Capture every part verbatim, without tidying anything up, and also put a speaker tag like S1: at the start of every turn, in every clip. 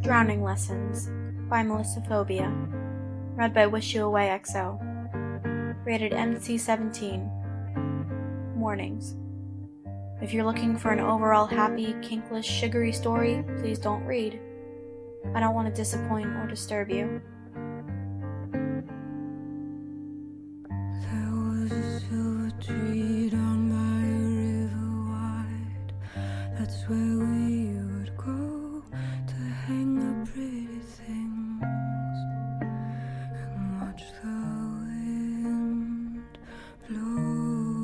S1: Drowning Lessons by Melissa Phobia. Read by Wish You Away X O. Rated M C seventeen. Warnings. If you're looking for an overall happy, kinkless, sugary story, please don't read. I don't want to disappoint or disturb you.
S2: There was a silver tree down by a river wide. That's where we would go to hang the pretty things and watch the wind blow.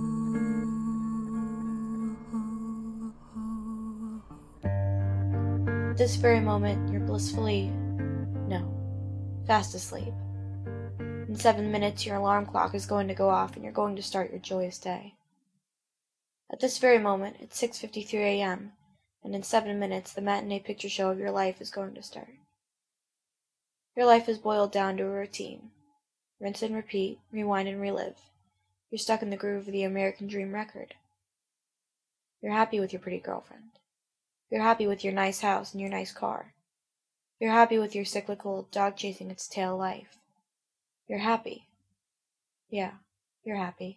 S1: At this very moment, you're blissfully, no, fast asleep. In seven minutes, your alarm clock is going to go off and you're going to start your joyous day. At this very moment, it's six fifty-three a.m., and in seven minutes, the matinee picture show of your life is going to start. Your life is boiled down to a routine. Rinse and repeat, rewind and relive. You're stuck in the groove of the American Dream record. You're happy with your pretty girlfriend. You're happy with your nice house and your nice car. You're happy with your cyclical, dog-chasing-its-tail life. You're happy. Yeah, you're happy.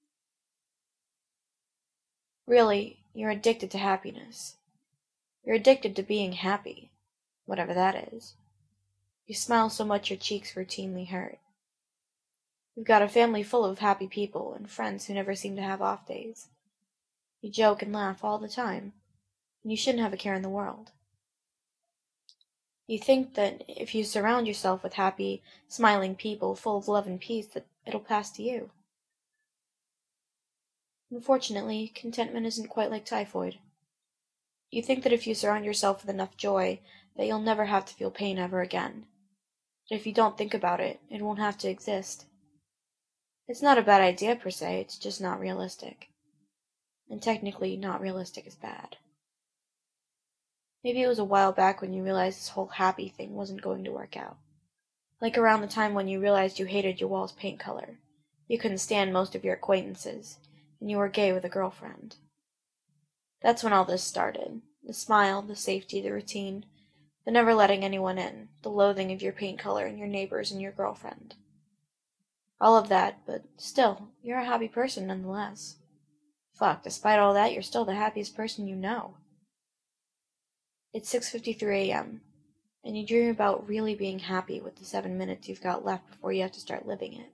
S1: Really, you're addicted to happiness. You're addicted to being happy, whatever that is. You smile so much your cheeks routinely hurt. You've got a family full of happy people and friends who never seem to have off days. You joke and laugh all the time, and you shouldn't have a care in the world. You think that if you surround yourself with happy, smiling people full of love and peace, that it'll pass to you. Unfortunately, contentment isn't quite like typhoid. You think that if you surround yourself with enough joy, that you'll never have to feel pain ever again. That if you don't think about it, it won't have to exist. It's not a bad idea per se, it's just not realistic. And technically, not realistic is bad. Maybe it was a while back when you realized this whole happy thing wasn't going to work out. Like around the time when you realized you hated your wall's paint color. You couldn't stand most of your acquaintances, and you were gay with a girlfriend. That's when all this started. The smile, the safety, the routine, the never letting anyone in, the loathing of your paint color and your neighbors and your girlfriend. All of that, but still, you're a happy person nonetheless. Fuck, despite all that, you're still the happiest person you know. It's six fifty-three a.m., and you dream about really being happy with the seven minutes you've got left before you have to start living it.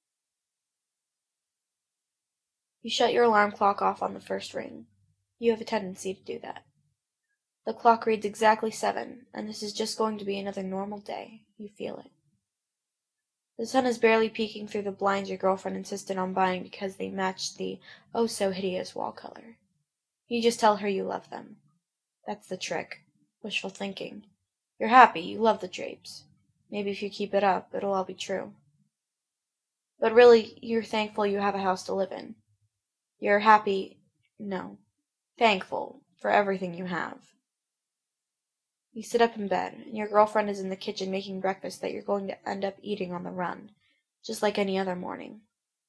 S1: You shut your alarm clock off on the first ring. You have a tendency to do that. The clock reads exactly seven, and this is just going to be another normal day. You feel it. The sun is barely peeking through the blinds your girlfriend insisted on buying because they matched the oh-so-hideous wall color. You just tell her you love them. That's the trick. Wishful thinking. You're happy, you love the drapes. Maybe if you keep it up, it'll all be true. But really, you're thankful you have a house to live in. You're happy, no, thankful for everything you have. You sit up in bed, and your girlfriend is in the kitchen making breakfast that you're going to end up eating on the run, just like any other morning.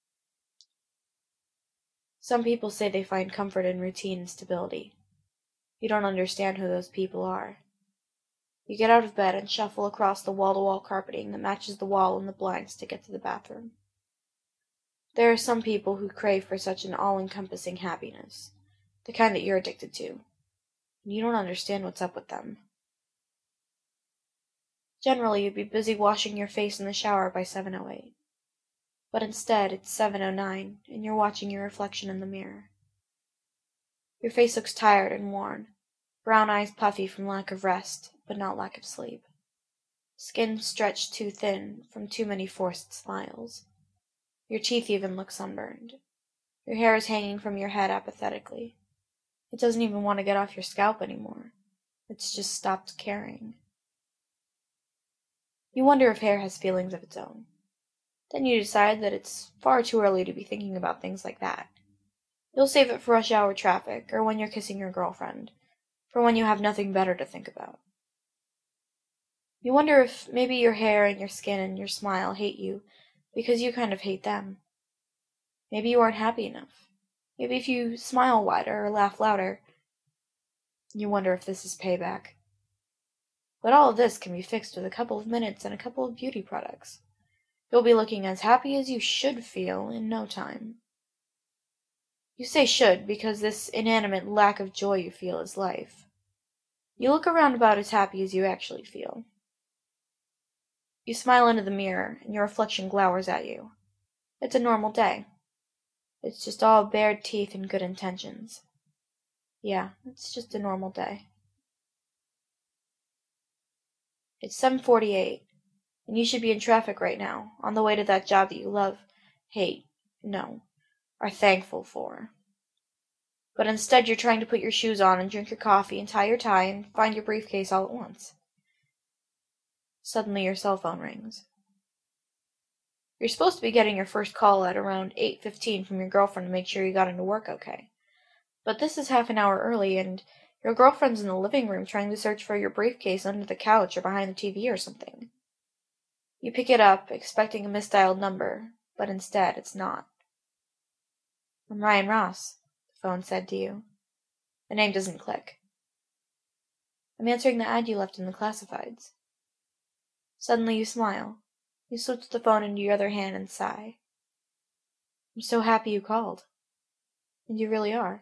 S1: Some people say they find comfort in routine and stability. You don't understand who those people are. You get out of bed and shuffle across the wall-to-wall carpeting that matches the wall and the blinds to get to the bathroom. There are some people who crave for such an all-encompassing happiness, the kind that you're addicted to, and you don't understand what's up with them. Generally, you'd be busy washing your face in the shower by seven oh eight. But instead, it's seven oh nine, and you're watching your reflection in the mirror. Your face looks tired and worn, brown eyes puffy from lack of rest, but not lack of sleep. Skin stretched too thin from too many forced smiles. Your teeth even look sunburned. Your hair is hanging from your head apathetically. It doesn't even want to get off your scalp anymore. It's just stopped caring. You wonder if hair has feelings of its own. Then you decide that it's far too early to be thinking about things like that. You'll save it for rush hour traffic, or when you're kissing your girlfriend, for when you have nothing better to think about. You wonder if maybe your hair and your skin and your smile hate you because you kind of hate them. Maybe you aren't happy enough. Maybe if you smile wider or laugh louder. You wonder if this is payback. But all of this can be fixed with a couple of minutes and a couple of beauty products. You'll be looking as happy as you should feel in no time. You say should because this inanimate lack of joy you feel is life. You look around about as happy as you actually feel. You smile into the mirror, and your reflection glowers at you. It's a normal day. It's just all bared teeth and good intentions. Yeah, it's just a normal day. It's seven forty-eight, and you should be in traffic right now, on the way to that job that you love, hate, no, are thankful for. But instead you're trying to put your shoes on and drink your coffee and tie your tie and find your briefcase all at once. Suddenly your cell phone rings. You're supposed to be getting your first call at around eight fifteen from your girlfriend to make sure you got into work okay. But this is half an hour early, and your girlfriend's in the living room trying to search for your briefcase under the couch or behind the T V or something. You pick it up, expecting a misdialed number, but instead it's not. I'm Ryan Ross, the phone said to you. The name doesn't click. I'm answering the ad you left in the classifieds. Suddenly you smile. You switch the phone into your other hand and sigh. I'm so happy you called. And you really are.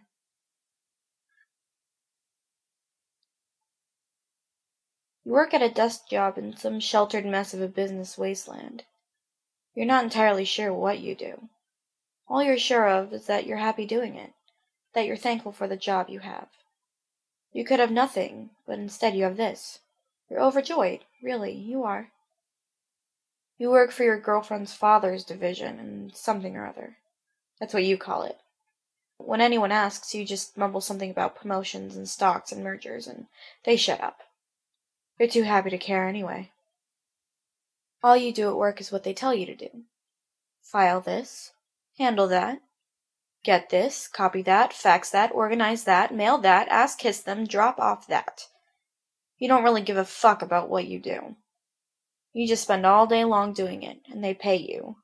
S1: You work at a desk job in some sheltered mess of a business wasteland. You're not entirely sure what you do. All you're sure of is that you're happy doing it, that you're thankful for the job you have. You could have nothing, but instead you have this. You're overjoyed, really, you are. You work for your girlfriend's father's division in something or other. That's what you call it. When anyone asks, you just mumble something about promotions and stocks and mergers, and they shut up. You're too happy to care anyway. All you do at work is what they tell you to do. File this, handle that, get this, copy that, fax that, organize that, mail that, ask kiss them, drop off that. You don't really give a fuck about what you do. You just spend all day long doing it, and they pay you.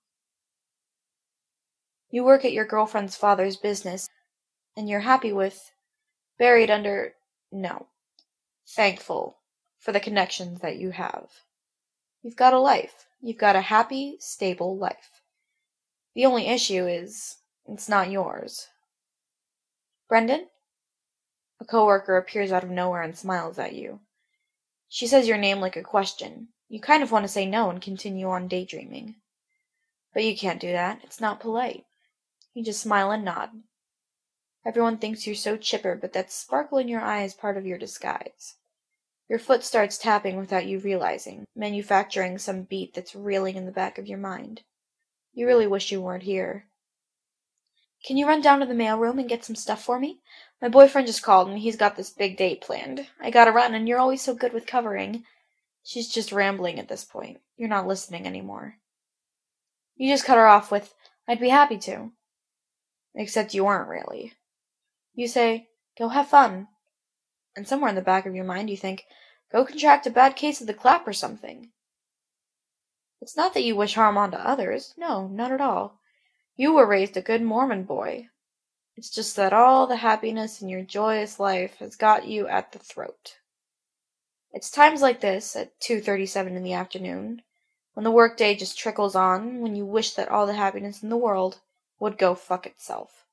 S1: You work at your girlfriend's father's business, and you're happy with, buried under, no, thankful for the connections that you have. You've got a life. You've got a happy, stable life. The only issue is, it's not yours. Brendan? A coworker appears out of nowhere and smiles at you. She says your name like a question. You kind of want to say no and continue on daydreaming. But you can't do that. It's not polite. You just smile and nod. Everyone thinks you're so chipper, but that sparkle in your eye is part of your disguise. Your foot starts tapping without you realizing, manufacturing some beat that's reeling in the back of your mind. You really wish you weren't here. Can you run down to the mailroom and get some stuff for me? My boyfriend just called and he's got this big date planned. I gotta run and you're always so good with covering. She's just rambling at this point. You're not listening anymore. You just cut her off with, I'd be happy to. Except you weren't really. You say, go have fun. And somewhere in the back of your mind you think, go contract a bad case of the clap or something. It's not that you wish harm on to others. No, not at all. You were raised a good Mormon boy. It's just that all the happiness in your joyous life has got you at the throat. It's times like this, at two thirty-seven in the afternoon, when the workday just trickles on, when you wish that all the happiness in the world would go fuck itself.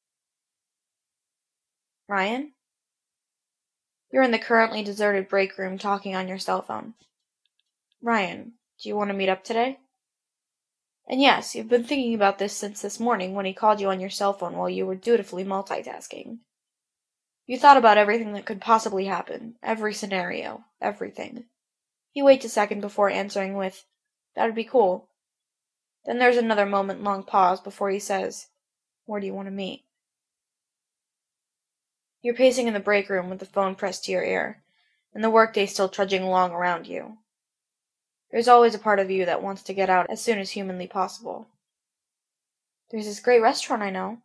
S1: Ryan? You're in the currently deserted break room talking on your cell phone. Ryan, do you want to meet up today? And yes, you've been thinking about this since this morning when he called you on your cell phone while you were dutifully multitasking. You thought about everything that could possibly happen, every scenario, everything. He waits a second before answering with, that'd be cool. Then there's another moment-long pause before he says, where do you want to meet? You're pacing in the break room with the phone pressed to your ear, and the workday still trudging along around you. There's always a part of you that wants to get out as soon as humanly possible. There's this great restaurant I know.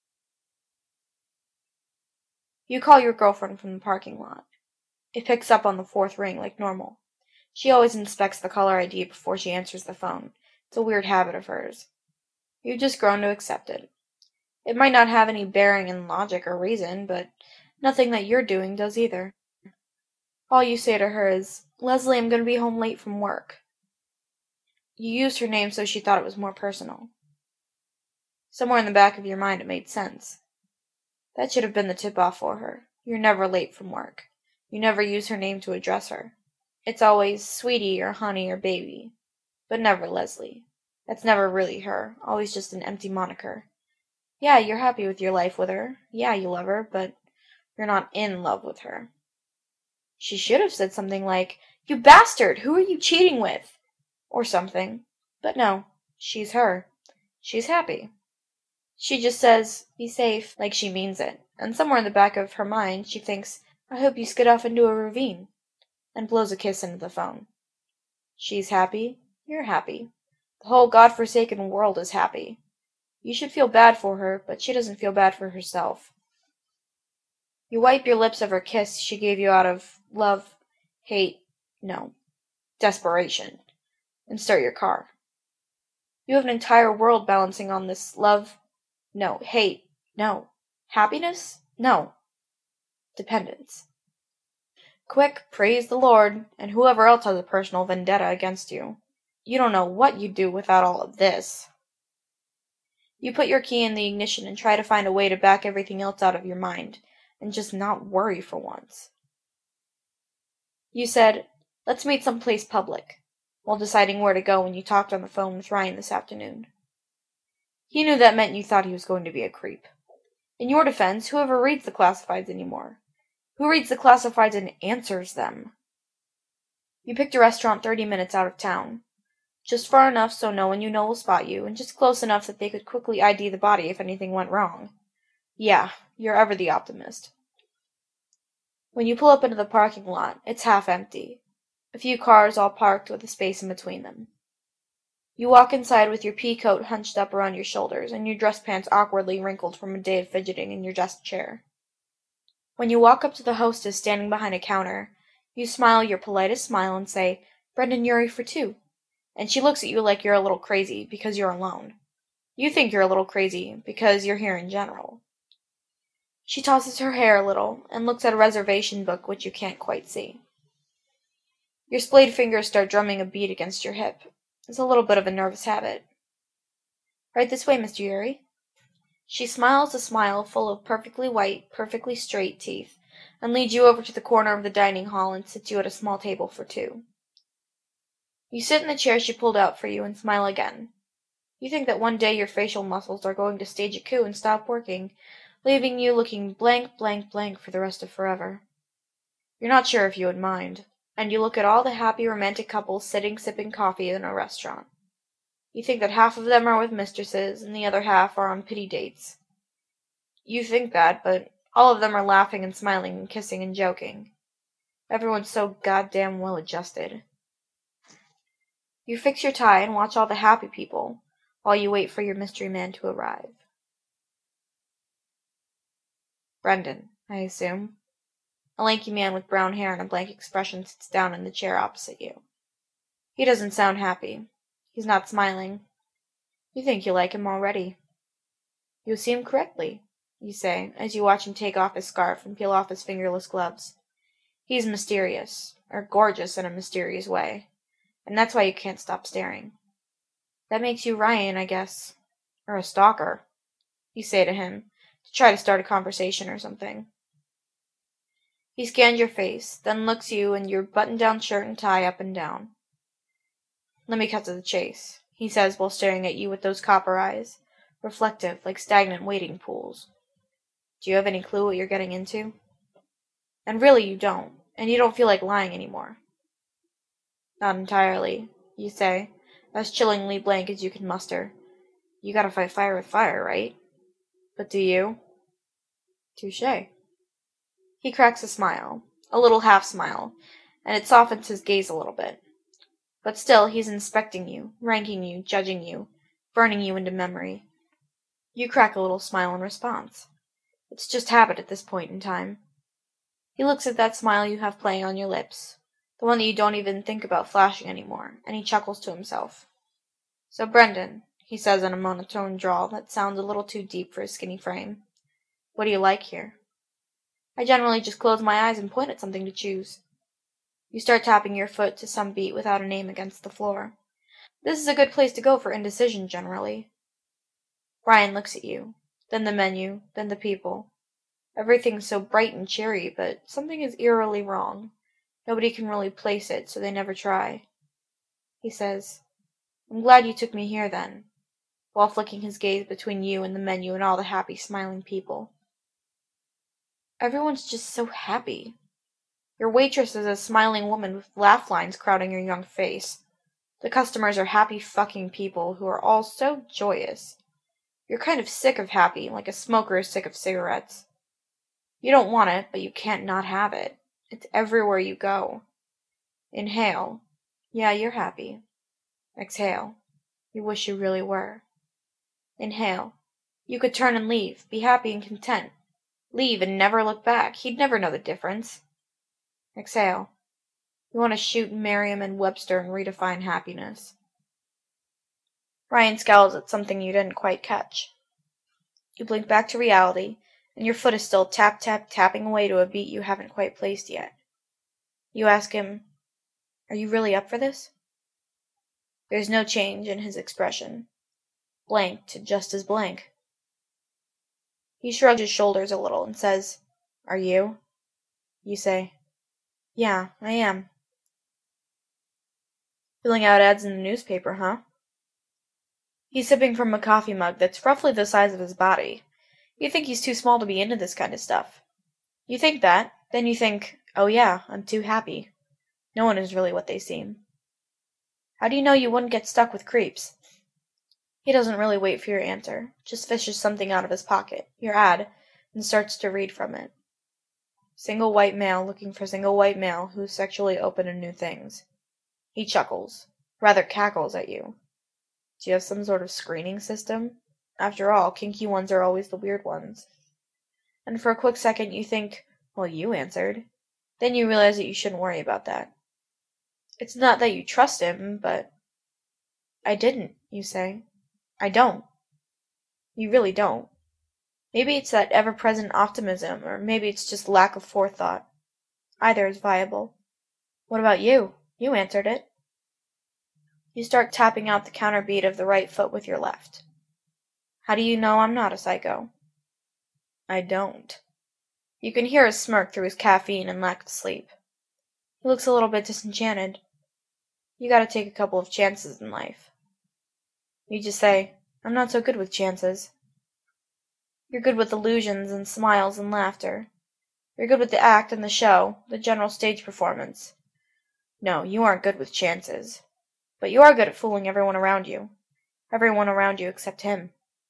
S1: You call your girlfriend from the parking lot. It picks up on the fourth ring like normal. She always inspects the caller I D before she answers the phone. It's a weird habit of hers. You've just grown to accept it. It might not have any bearing in logic or reason, but nothing that you're doing does either. All you say to her is, Leslie, I'm going to be home late from work. You used her name so she thought it was more personal. Somewhere in the back of your mind it made sense. That should have been the tip-off for her. You're never late from work. You never use her name to address her. It's always sweetie or honey or baby. But never Leslie. That's never really her, always just an empty moniker. Yeah, you're happy with your life with her. Yeah, you love her, but you're not in love with her. She should have said something like, "You bastard! Who are you cheating with?" Or something. But no, she's her. She's happy. She just says, "Be safe," like she means it. And somewhere in the back of her mind she thinks, "I hope you skid off into a ravine," and blows a kiss into the phone. She's happy. You're happy. The whole godforsaken world is happy. You should feel bad for her, but she doesn't feel bad for herself. You wipe your lips of her kiss she gave you out of love, hate, no, desperation, and start your car. You have an entire world balancing on this love, no, hate, no, happiness, no, dependence. Quick, praise the Lord, and whoever else has a personal vendetta against you. You don't know what you'd do without all of this. You put your key in the ignition and try to find a way to back everything else out of your mind, and just not worry for once. You said, "Let's meet someplace public," while deciding where to go when you talked on the phone with Ryan this afternoon. He knew that meant you thought he was going to be a creep. In your defense, whoever reads the classifieds anymore? Who reads the classifieds and answers them? You picked a restaurant thirty minutes out of town. Just far enough so no one you know will spot you, and just close enough that they could quickly I D the body if anything went wrong. Yeah, you're ever the optimist. When you pull up into the parking lot, it's half empty. A few cars all parked with a space in between them. You walk inside with your pea coat hunched up around your shoulders and your dress pants awkwardly wrinkled from a day of fidgeting in your desk chair. When you walk up to the hostess standing behind a counter, you smile your politest smile and say, "Brendan Urie for two." And she looks at you like you're a little crazy because you're alone. You think you're a little crazy because you're here in general. She tosses her hair a little and looks at a reservation book which you can't quite see. Your splayed fingers start drumming a beat against your hip. It's a little bit of a nervous habit. "Right this way, Mister Urie." She smiles a smile full of perfectly white, perfectly straight teeth, and leads you over to the corner of the dining hall and sits you at a small table for two. You sit in the chair she pulled out for you and smile again. You think that one day your facial muscles are going to stage a coup and stop working, leaving you looking blank, blank, blank for the rest of forever. You're not sure if you would mind, and you look at all the happy romantic couples sitting sipping coffee in a restaurant. You think that half of them are with mistresses and the other half are on pity dates. You think that, but all of them are laughing and smiling and kissing and joking. Everyone's so goddamn well adjusted. You fix your tie and watch all the happy people while you wait for your mystery man to arrive. Brendan, I assume. A lanky man with brown hair and a blank expression sits down in the chair opposite you. He doesn't sound happy. He's not smiling. You think you like him already. You see him correctly, you say, as you watch him take off his scarf and peel off his fingerless gloves. He's mysterious, or gorgeous in a mysterious way, and that's why you can't stop staring. That makes you Ryan, I guess. Or a stalker, you say to him, to try to start a conversation or something. He scans your face, then looks you and your button-down shirt and tie up and down. "Let me cut to the chase," he says while staring at you with those copper eyes, reflective like stagnant wading pools. Do you have any clue what you're getting into? And really you don't, and you don't feel like lying anymore. Not entirely, you say, as chillingly blank as you can muster. You gotta fight fire with fire, right? But do you? Touché. He cracks a smile, a little half-smile, and it softens his gaze a little bit. But still he's inspecting you, ranking you, judging you, burning you into memory. You crack a little smile in response. It's just habit at this point in time. He looks at that smile you have playing on your lips, the one that you don't even think about flashing anymore, and he chuckles to himself. "So, Brendan," he says in a monotone drawl that sounds a little too deep for his skinny frame, "what do you like here?" "I generally just close my eyes and point at something to choose." You start tapping your foot to some beat without a name against the floor. This is a good place to go for indecision, generally. Brian looks at you, then the menu, then the people. Everything's so bright and cheery, but something is eerily wrong. Nobody can really place it, so they never try. He says, I'm glad you took me here then, while flicking his gaze between you and the menu and all the happy, smiling people. Everyone's just so happy. Your waitress is a smiling woman with laugh lines crowding your young face. The customers are happy fucking people who are all so joyous. You're kind of sick of happy, like a smoker is sick of cigarettes. You don't want it, but you can't not have it. It's everywhere you go. Inhale. Yeah, you're happy. Exhale. You wish you really were. Inhale. You could turn and leave, be happy and content. Leave and never look back. He'd never know the difference. Exhale. You want to shoot Merriam and Webster and redefine happiness. Ryan scowls at something you didn't quite catch. You blink back to reality, and your foot is still tap-tap-tapping away to a beat you haven't quite placed yet. You ask him, Are you really up for this? There's no change in his expression. Blank to just as blank. He shrugs his shoulders a little and says, Are you? You say, Yeah, I am. Filling out ads in the newspaper, huh? He's sipping from a coffee mug that's roughly the size of his body. You think he's too small to be into this kind of stuff. You think that, then you think, oh yeah, I'm too happy. No one is really what they seem. How do you know you wouldn't get stuck with creeps? He doesn't really wait for your answer, just fishes something out of his pocket, your ad, and starts to read from it. Single white male looking for single white male who's sexually open to new things. He chuckles, rather cackles at you. Do you have some sort of screening system? After all, kinky ones are always the weird ones. And for a quick second you think, well, you answered. Then you realize that you shouldn't worry about that. It's not that you trust him, but... I didn't, you say. I don't. You really don't. Maybe it's that ever-present optimism, or maybe it's just lack of forethought. Either is viable. What about you? You answered it. You start tapping out the counter beat of the right foot with your left. How do you know I'm not a psycho? I don't. You can hear his smirk through his caffeine and lack of sleep. He looks a little bit disenchanted. You gotta take a couple of chances in life. You just say, I'm not so good with chances. You're good with illusions and smiles and laughter. You're good with the act and the show, the general stage performance. No, you aren't good with chances. But you are good at fooling everyone around you. Everyone around you except him.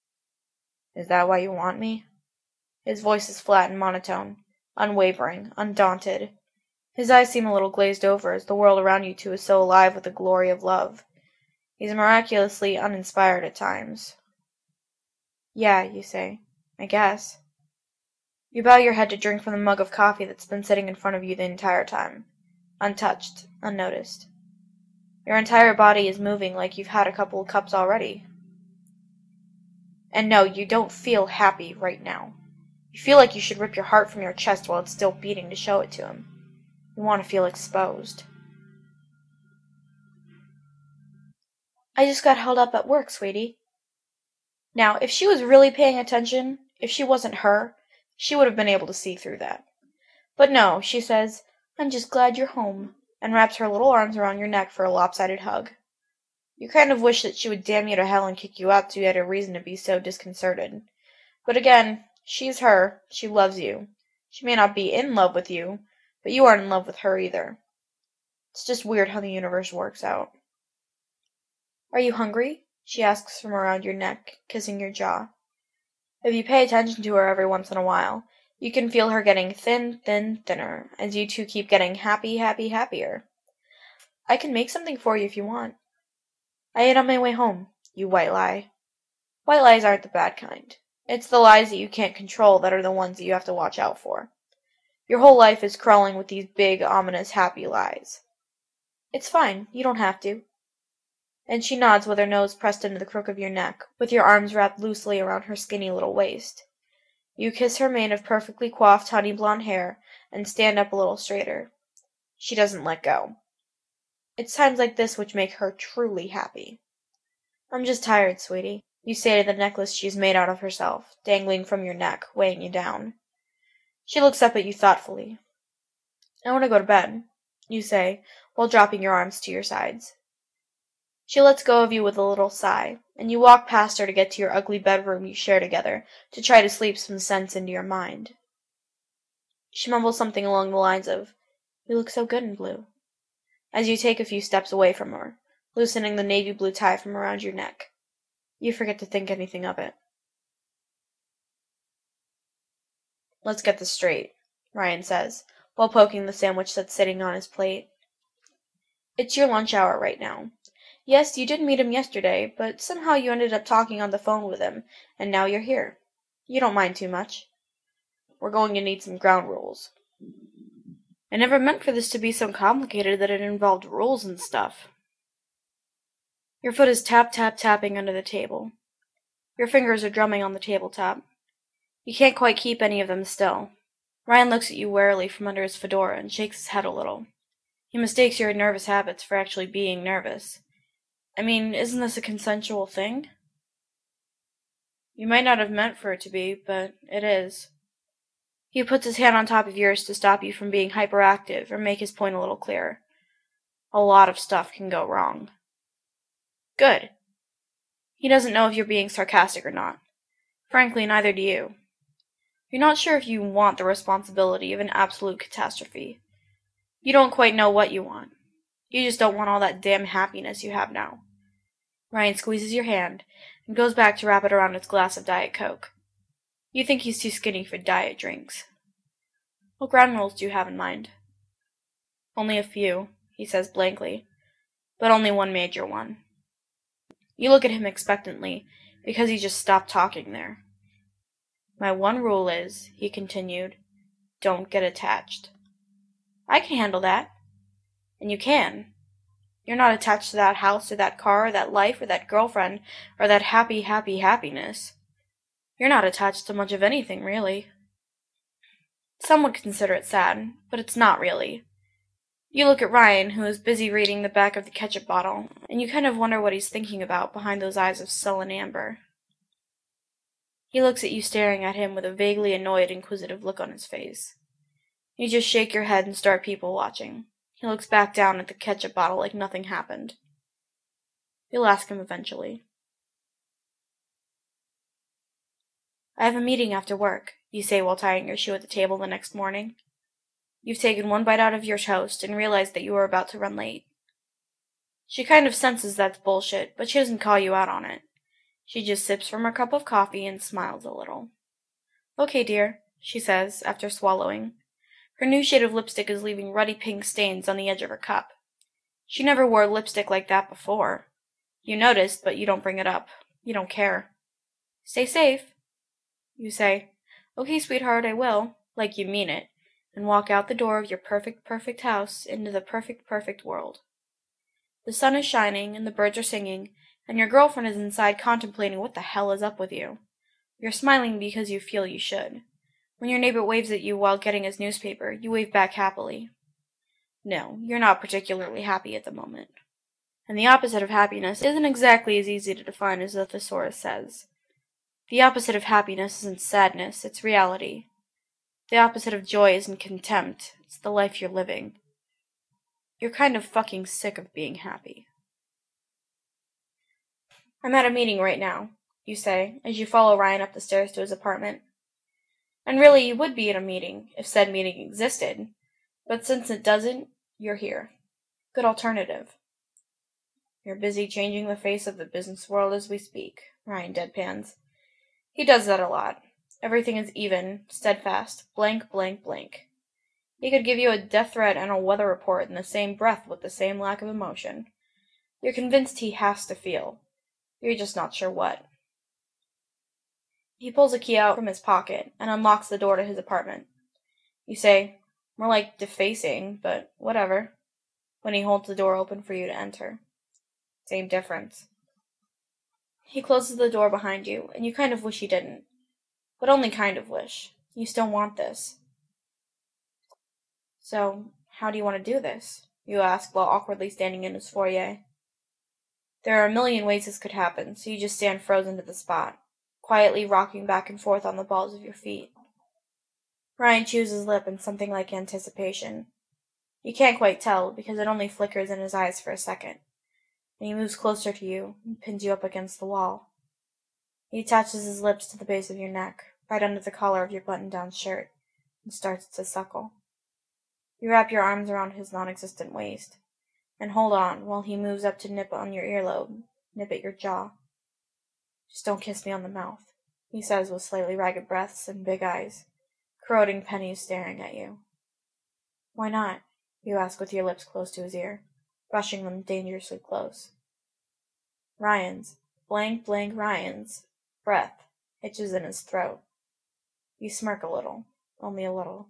S1: Is that why you want me? His voice is flat and monotone, unwavering, undaunted. His eyes seem a little glazed over as the world around you two is so alive with the glory of love. He's miraculously uninspired at times. Yeah, you say. I guess. You bow your head to drink from the mug of coffee that's been sitting in front of you the entire time. Untouched, unnoticed. Your entire body is moving like you've had a couple of cups already. And no, you don't feel happy right now. You feel like you should rip your heart from your chest while it's still beating to show it to him. You want to feel exposed. I just got held up at work, sweetie. Now, if she was really paying attention, if she wasn't her, she would have been able to see through that. But no, she says, I'm just glad you're home, and wraps her little arms around your neck for a lopsided hug. You kind of wish that she would damn you to hell and kick you out so you had a reason to be so disconcerted. But again, she's her, she loves you. She may not be in love with you, but you aren't in love with her either. It's just weird how the universe works out. Are you hungry? She asks from around your neck, kissing your jaw. If you pay attention to her every once in a while, you can feel her getting thin, thin, thinner, as you two keep getting happy, happy, happier. I can make something for you if you want. I ate on my way home, you white lie. White lies aren't the bad kind. It's the lies that you can't control that are the ones that you have to watch out for. Your whole life is crawling with these big, ominous, happy lies. It's fine, you don't have to. And she nods with her nose pressed into the crook of your neck, with your arms wrapped loosely around her skinny little waist. You kiss her mane of perfectly coiffed honey blonde hair and stand up a little straighter. She doesn't let go. It's times like this which make her truly happy. I'm just tired, sweetie, you say to the necklace she's made out of herself, dangling from your neck, weighing you down. She looks up at you thoughtfully. I want to go to bed, you say, while dropping your arms to your sides. She lets go of you with a little sigh, and you walk past her to get to your ugly bedroom you share together, to try to sleep some sense into your mind. She mumbles something along the lines of, "You look so good in blue," as you take a few steps away from her, loosening the navy blue tie from around your neck. You forget to think anything of it. Let's get this straight, Ryan says, while poking the sandwich that's sitting on his plate. It's your lunch hour right now. Yes, you did meet him yesterday, but somehow you ended up talking on the phone with him, and now you're here. You don't mind too much. We're going to need some ground rules. I never meant for this to be so complicated that it involved rules and stuff. Your foot is tap-tap-tapping under the table. Your fingers are drumming on the tabletop. You can't quite keep any of them still. Ryan looks at you warily from under his fedora and shakes his head a little. He mistakes your nervous habits for actually being nervous. I mean, isn't this a consensual thing? You might not have meant for it to be, but it is. He puts his hand on top of yours to stop you from being hyperactive or make his point a little clearer. A lot of stuff can go wrong. Good. He doesn't know if you're being sarcastic or not. Frankly, neither do you. You're not sure if you want the responsibility of an absolute catastrophe. You don't quite know what you want. You just don't want all that damn happiness you have now. Ryan squeezes your hand and goes back to wrap it around its glass of Diet Coke. You think he's too skinny for diet drinks. What ground rules do you have in mind? Only a few, he says blankly, but only one major one. You look at him expectantly, because he just stopped talking there. My one rule is, he continued, don't get attached. I can handle that. And you can. You're not attached to that house or that car or that life or that girlfriend or that happy, happy happiness. You're not attached to much of anything, really. Some would consider it sad, but it's not really. You look at Ryan, who is busy reading the back of the ketchup bottle, and you kind of wonder what he's thinking about behind those eyes of sullen amber. He looks at you staring at him with a vaguely annoyed, inquisitive look on his face. You just shake your head and start people watching. He looks back down at the ketchup bottle like nothing happened. You'll ask him eventually. I have a meeting after work, you say while tying your shoe at the table the next morning. You've taken one bite out of your toast and realize that you are about to run late. She kind of senses that's bullshit, but she doesn't call you out on it. She just sips from her cup of coffee and smiles a little. Okay, dear, she says, after swallowing. Her new shade of lipstick is leaving ruddy pink stains on the edge of her cup. She never wore lipstick like that before. You noticed, but you don't bring it up. You don't care. Stay safe. You say, okay, sweetheart, I will, like you mean it, and walk out the door of your perfect, perfect house into the perfect, perfect world. The sun is shining, and the birds are singing, and your girlfriend is inside contemplating what the hell is up with you. You're smiling because you feel you should. When your neighbor waves at you while getting his newspaper, you wave back happily. No, you're not particularly happy at the moment. And the opposite of happiness isn't exactly as easy to define as the thesaurus says. The opposite of happiness isn't sadness, it's reality. The opposite of joy isn't contempt, it's the life you're living. You're kind of fucking sick of being happy. I'm at a meeting right now, you say, as you follow Ryan up the stairs to his apartment. And really, you would be at a meeting, if said meeting existed. But since it doesn't, you're here. Good alternative. You're busy changing the face of the business world as we speak, Ryan deadpans. He does that a lot. Everything is even, steadfast, blank, blank, blank. He could give you a death threat and a weather report in the same breath with the same lack of emotion. You're convinced he has to feel. You're just not sure what. He pulls a key out from his pocket and unlocks the door to his apartment. You say, more like defacing, but whatever, when he holds the door open for you to enter. Same difference. He closes the door behind you, and you kind of wish he didn't. But only kind of wish. You still want this. So, How do you want to do this? You ask while awkwardly standing in his foyer. There are a million ways this could happen, so you just stand frozen to the spot, quietly rocking back and forth on the balls of your feet. Ryan chews his lip in something like anticipation. You can't quite tell, because it only flickers in his eyes for a second, and he moves closer to you and pins you up against the wall. He attaches his lips to the base of your neck, right under the collar of your button-down shirt, and starts to suckle. You wrap your arms around his non-existent waist, and hold on while he moves up to nip on your earlobe, nip at your jaw. Just don't kiss me on the mouth, he says with slightly ragged breaths and big eyes, corroding pennies staring at you. Why not? You ask with your lips close to his ear, brushing them dangerously close. Ryan's, blank blank Ryan's, breath hitches in his throat. You smirk a little, only a little.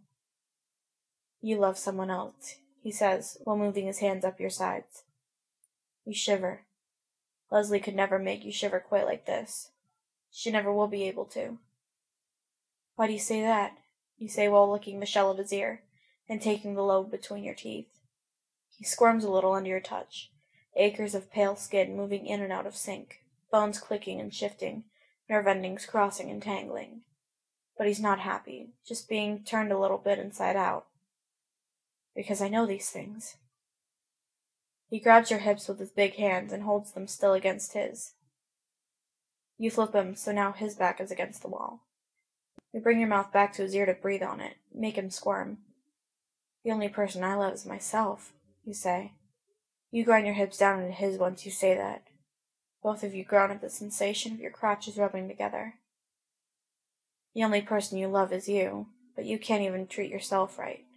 S1: You love someone else, he says, while moving his hands up your sides. You shiver. Leslie could never make you shiver quite like this. She never will be able to. Why do you say that? You say while licking the shell of his ear, and taking the lobe between your teeth. He squirms a little under your touch, acres of pale skin moving in and out of sync, bones clicking and shifting, nerve endings crossing and tangling. But he's not happy, just being turned a little bit inside out. Because I know these things. He grabs your hips with his big hands and holds them still against his. You flip him so now his back is against the wall. You bring your mouth back to his ear to breathe on it, make him squirm. The only person I love is myself, you say. You grind your hips down into his once you say that. Both of you groan at the sensation of your crotches rubbing together. The only person you love is you, but you can't even treat yourself right.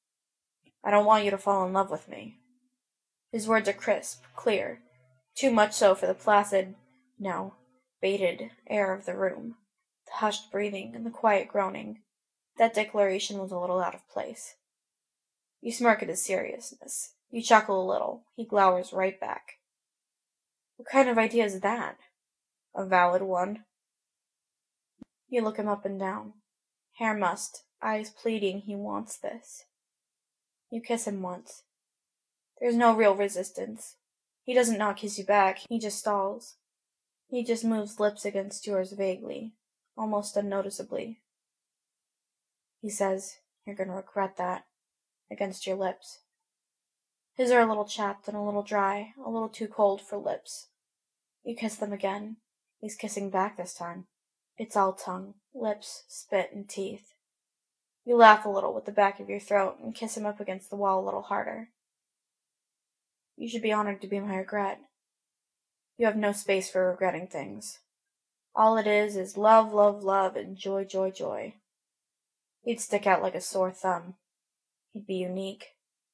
S1: I don't want you to fall in love with me. His words are crisp, clear, too much so for the placid, no, bated air of the room, the hushed breathing and the quiet groaning. That declaration was a little out of place. You smirk at his seriousness. You chuckle a little. He glowers right back. What kind of idea is that? A valid one. You look him up and down. Hair mussed, eyes pleading he wants this. You kiss him once. There's no real resistance. He doesn't not kiss you back, he just stalls. He just moves lips against yours vaguely, almost unnoticeably. He says, "You're gonna regret that," against your lips. His are a little chapped and a little dry, a little too cold for lips. You kiss them again. He's kissing back this time. It's all tongue, lips, spit, and teeth. You laugh a little with the back of your throat and kiss him up against the wall a little harder. You should be honored to be my regret. You have no space for regretting things. All it is is love, love, love, and joy, joy, joy. He'd stick out like a sore thumb. He'd be unique.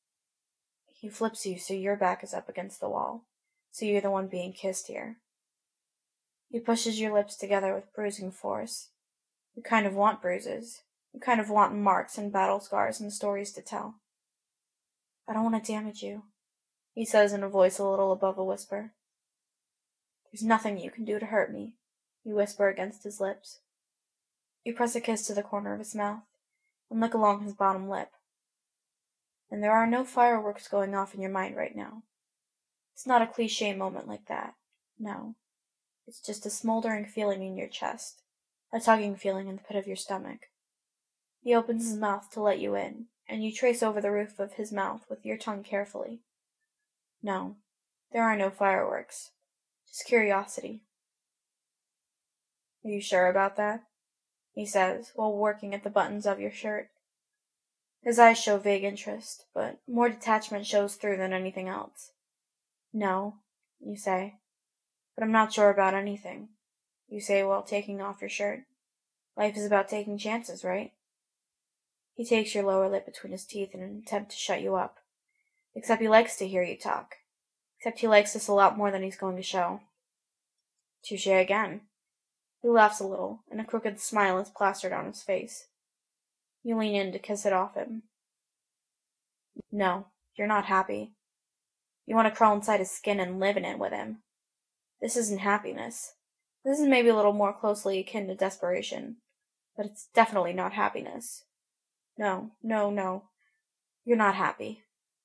S1: He flips you so your back is up against the wall, so you're the one being kissed here. He pushes your lips together with bruising force. You kind of want bruises. You kind of want marks and battle scars and stories to tell. I don't want to damage you, he says in a voice a little above a whisper. There's nothing you can do to hurt me, you whisper against his lips. You press a kiss to the corner of his mouth and look along his bottom lip. And there are no fireworks going off in your mind right now. It's not a cliché moment like that. No. It's just a smoldering feeling in your chest, a tugging feeling in the pit of your stomach. He opens his mouth to let you in, and you trace over the roof of his mouth with your tongue carefully. No, there are no fireworks. Just curiosity. Are you sure about that? He says, while working at the buttons of your shirt. His eyes show vague interest, but more detachment shows through than anything else. No, you say, but I'm not sure about anything, you say while taking off your shirt. Life is about taking chances, right? He takes your lower lip between his teeth in an attempt to shut you up. Except he likes to hear you talk. Except he likes this a lot more than he's going to show. Touché again. He laughs a little, and a crooked smile is plastered on his face. You lean in to kiss it off him. No, you're not happy. You want to crawl inside his skin and live in it with him. This isn't happiness. This is maybe a little more closely akin to desperation, but it's definitely not happiness. No, no, no. You're not happy.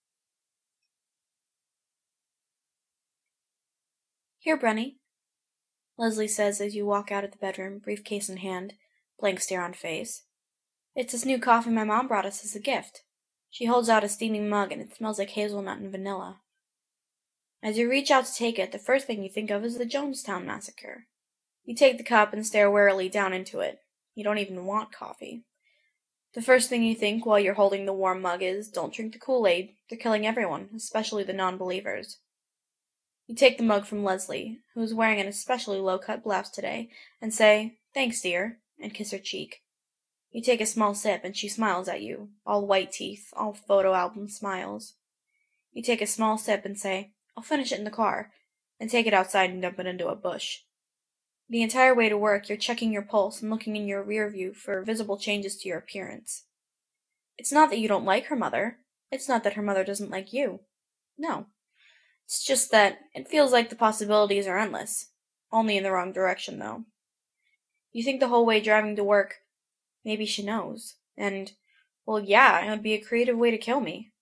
S1: Here, Brenny, Leslie says as you walk out of the bedroom, briefcase in hand, blank stare on face. It's this new coffee my mom brought us as a gift. She holds out a steaming mug and it smells like hazelnut and vanilla. As you reach out to take it, the first thing you think of is the Jonestown Massacre. You take the cup and stare warily down into it. You don't even want coffee. The first thing you think while you're holding the warm mug is, don't drink the Kool-Aid. They're killing everyone, especially the non-believers. You take the mug from Leslie, who is wearing an especially low-cut blouse today, and say, thanks, dear, and kiss her cheek. You take a small sip and she smiles at you, all white teeth, all photo album smiles. You take a small sip and say, I'll finish it in the car, and take it outside and dump it into a bush. The entire way to work, you're checking your pulse and looking in your rear view for visible changes to your appearance. It's not that you don't like her mother. It's not that her mother doesn't like you. No. It's just that it feels like the possibilities are endless. Only in the wrong direction, though. You think the whole way driving to work, maybe she knows. And, well, yeah, it would be a creative way to kill me.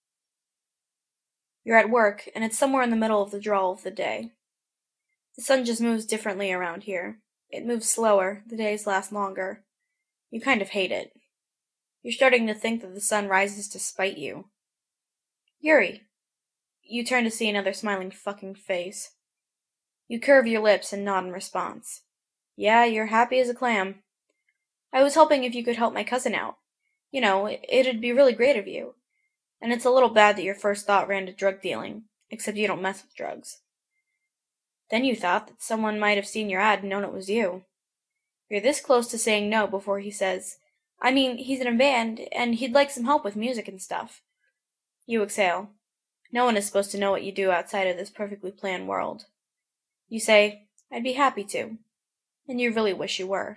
S1: You're at work, and it's somewhere in the middle of the drawl of the day. The sun just moves differently around here. It moves slower, the days last longer. You kind of hate it. You're starting to think that the sun rises to spite you. Yuri. You turn to see another smiling fucking face. You curve your lips and nod in response. Yeah, you're happy as a clam. I was hoping if you could help my cousin out. You know, it, it'd be really great of you. And it's a little bad that your first thought ran to drug dealing, except you don't mess with drugs. Then you thought that someone might have seen your ad and known it was you. You're this close to saying no before he says, I mean, he's in a band, and he'd like some help with music and stuff. You exhale. No one is supposed to know what you do outside of this perfectly planned world. You say, I'd be happy to. And you really wish you were.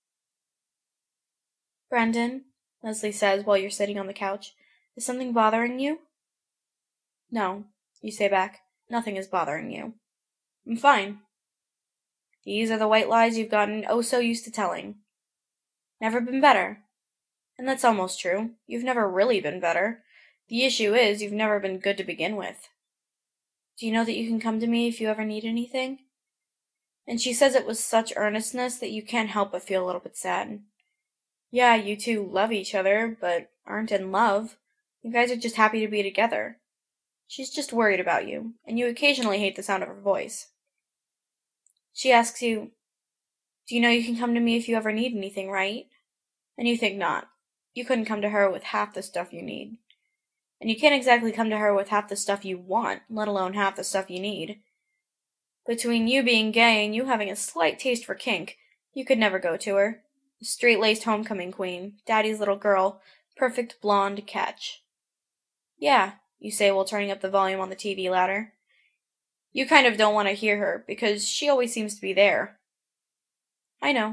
S1: Brendan, Leslie says while you're sitting on the couch, is something bothering you? No, you say back, nothing is bothering you. I'm fine. These are the white lies you've gotten oh so used to telling. Never been better. And that's almost true. You've never really been better. The issue is you've never been good to begin with. Do you know that you can come to me if you ever need anything? And she says it with such earnestness that you can't help but feel a little bit sad. Yeah, you two love each other, but aren't in love. You guys are just happy to be together. She's just worried about you, and you occasionally hate the sound of her voice. She asks you, do you know you can come to me if you ever need anything, right? And you think not. You couldn't come to her with half the stuff you need. And you can't exactly come to her with half the stuff you want, let alone half the stuff you need. Between you being gay and you having a slight taste for kink, you could never go to her. The straight-laced homecoming queen, daddy's little girl, perfect blonde catch. Yeah, you say while turning up the volume on the T V louder. You kind of don't want to hear her, because she always seems to be there. I know.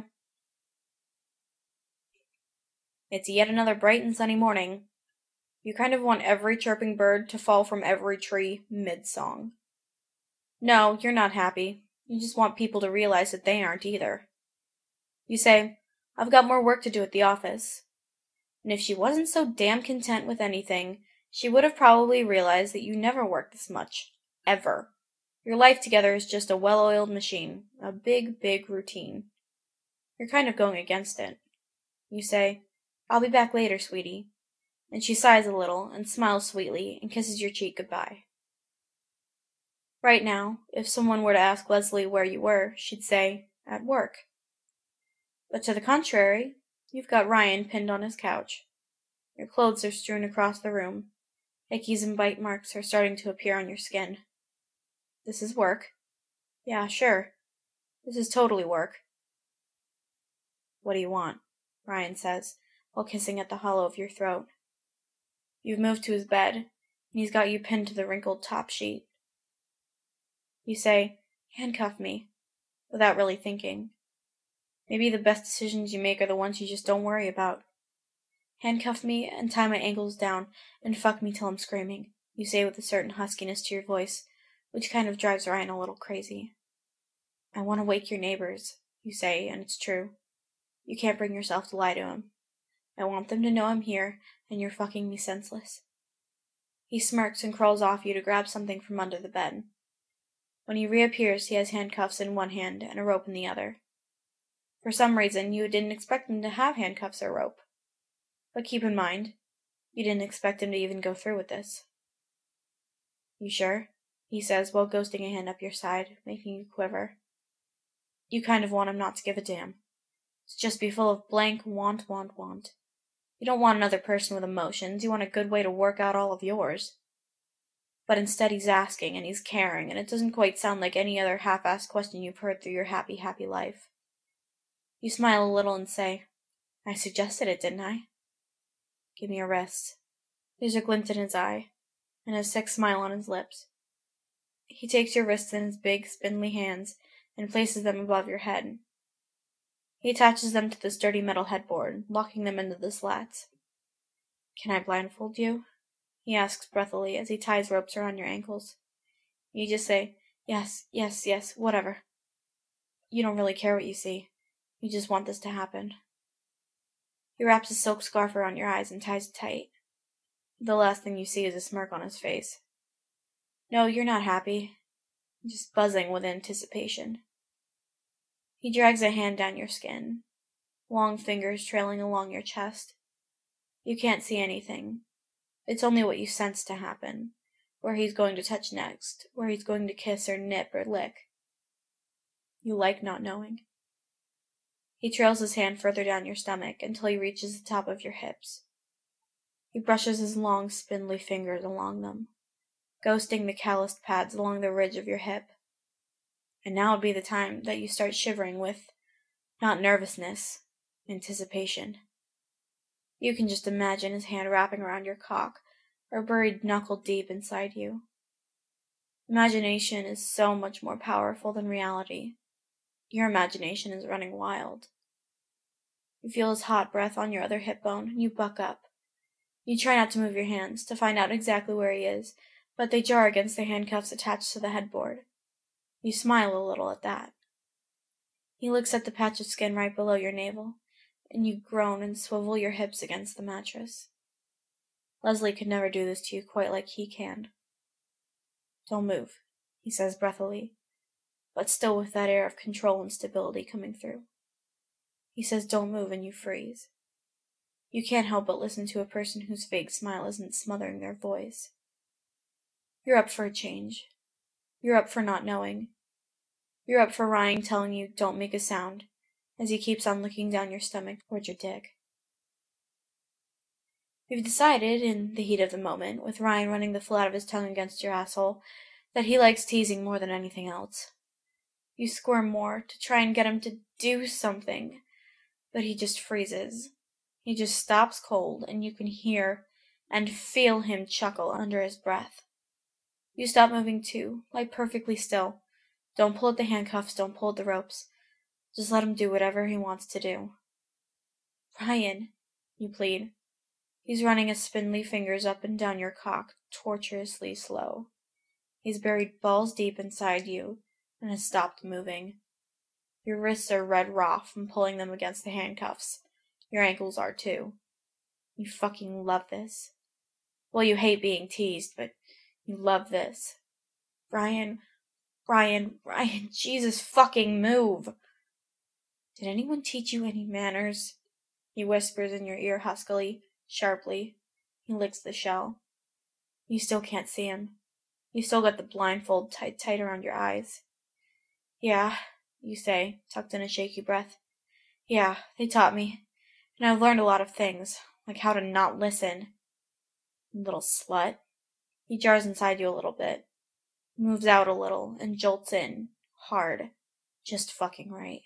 S1: It's yet another bright and sunny morning. You kind of want every chirping bird to fall from every tree mid-song. No, you're not happy. You just want people to realize that they aren't either. You say, I've got more work to do at the office. And if she wasn't so damn content with anything, she would have probably realized that you never work this much. Ever. Your life together is just a well-oiled machine. A big, big routine. You're kind of going against it. You say, I'll be back later, sweetie. And she sighs a little, and smiles sweetly, and kisses your cheek goodbye. Right now, if someone were to ask Leslie where you were, she'd say, at work. But to the contrary, you've got Ryan pinned on his couch. Your clothes are strewn across the room. Hickeys and bite marks are starting to appear on your skin. This is work. Yeah, sure. This is totally work. What do you want? Ryan says, while kissing at the hollow of your throat. You've moved to his bed, and he's got you pinned to the wrinkled top sheet. You say, handcuff me, without really thinking. Maybe the best decisions you make are the ones you just don't worry about. Handcuff me and tie my ankles down and fuck me till I'm screaming, you say with a certain huskiness to your voice, which kind of drives Ryan a little crazy. I want to wake your neighbors, you say, and it's true. You can't bring yourself to lie to him. I want them to know I'm here, and you're fucking me senseless. He smirks and crawls off you to grab something from under the bed. When he reappears, he has handcuffs in one hand and a rope in the other. For some reason, you didn't expect him to have handcuffs or rope. But keep in mind, you didn't expect him to even go through with this. You sure? He says while ghosting a hand up your side, making you quiver. You kind of want him not to give a damn. To just be full of blank want, want, want. You don't want another person with emotions, you want a good way to work out all of yours. But instead he's asking and he's caring, and it doesn't quite sound like any other half-assed question you've heard through your happy, happy life. You smile a little and say, I suggested it, didn't I? Give me a wrist. There's a glint in his eye, and a sick smile on his lips. He takes your wrists in his big, spindly hands and places them above your head. He attaches them to the sturdy metal headboard, locking them into the slats. Can I blindfold you? He asks breathily as he ties ropes around your ankles. You just say, yes, yes, yes, whatever. You don't really care what you see. You just want this to happen. He wraps a silk scarf around your eyes and ties it tight. The last thing you see is a smirk on his face. No, you're not happy. You're just buzzing with anticipation. He drags a hand down your skin, long fingers trailing along your chest. You can't see anything. It's only what you sense to happen, where he's going to touch next, where he's going to kiss or nip or lick. You like not knowing. He trails his hand further down your stomach until he reaches the top of your hips. He brushes his long, spindly fingers along them, ghosting the calloused pads along the ridge of your hip. And now would be the time that you start shivering with, not nervousness, anticipation. You can just imagine his hand wrapping around your cock, or buried knuckle deep inside you. Imagination is so much more powerful than reality. Your imagination is running wild. You feel his hot breath on your other hip bone, and you buck up. You try not to move your hands to find out exactly where he is, but they jar against the handcuffs attached to the headboard. You smile a little at that. He looks at the patch of skin right below your navel, and you groan and swivel your hips against the mattress. Leslie could never do this to you quite like he can. Don't move, he says breathily, but still with that air of control and stability coming through. He says don't move and you freeze. You can't help but listen to a person whose fake smile isn't smothering their voice. You're up for a change. You're up for not knowing. You're up for Ryan telling you don't make a sound, as he keeps on looking down your stomach towards your dick. You've decided, in the heat of the moment, with Ryan running the flat of his tongue against your asshole, that he likes teasing more than anything else. You squirm more to try and get him to do something, but he just freezes. He just stops cold, and you can hear and feel him chuckle under his breath. You stop moving too, lie perfectly still. Don't pull at the handcuffs, don't pull at the ropes. Just let him do whatever he wants to do. Ryan, you plead. He's running his spindly fingers up and down your cock, tortuously slow. He's buried balls deep inside you, and has stopped moving. Your wrists are red raw from pulling them against the handcuffs. Your ankles are too. You fucking love this. Well, you hate being teased, but you love this. Ryan, Ryan, Ryan, Jesus fucking move! Did anyone teach you any manners? He whispers in your ear huskily, sharply. He licks the shell. You still can't see him. You still got the blindfold tight tight around your eyes. Yeah, you say, tucked in a shaky breath. Yeah, they taught me. And I've learned a lot of things, like how to not listen. Little slut. He jars inside you a little bit, moves out a little, and jolts in, hard, just fucking right.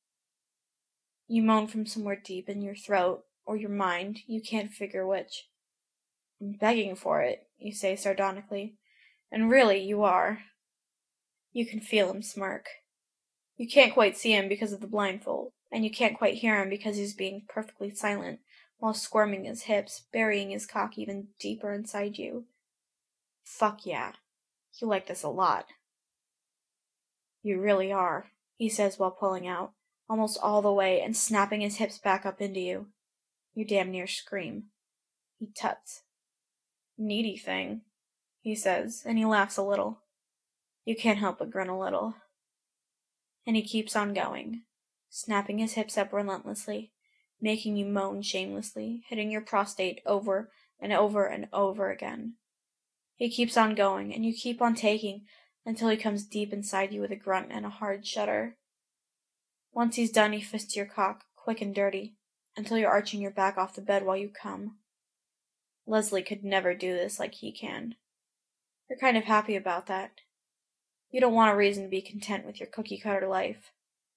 S1: You moan from somewhere deep in your throat, or your mind, you can't figure which. I'm begging for it, you say sardonically, and really you are. You can feel him smirk. You can't quite see him because of the blindfold, and you can't quite hear him because he's being perfectly silent while squirming his hips, burying his cock even deeper inside you. Fuck yeah. You like this a lot. You really are, he says while pulling out, almost all the way and snapping his hips back up into you. You damn near scream. He tuts. Needy thing, he says, and he laughs a little. You can't help but grin a little. And he keeps on going, snapping his hips up relentlessly, making you moan shamelessly, hitting your prostate over and over and over again. He keeps on going, and you keep on taking, until he comes deep inside you with a grunt and a hard shudder. Once he's done, he fists your cock, quick and dirty, until you're arching your back off the bed while you come. Leslie could never do this like he can. You're kind of happy about that. You don't want a reason to be content with your cookie-cutter life.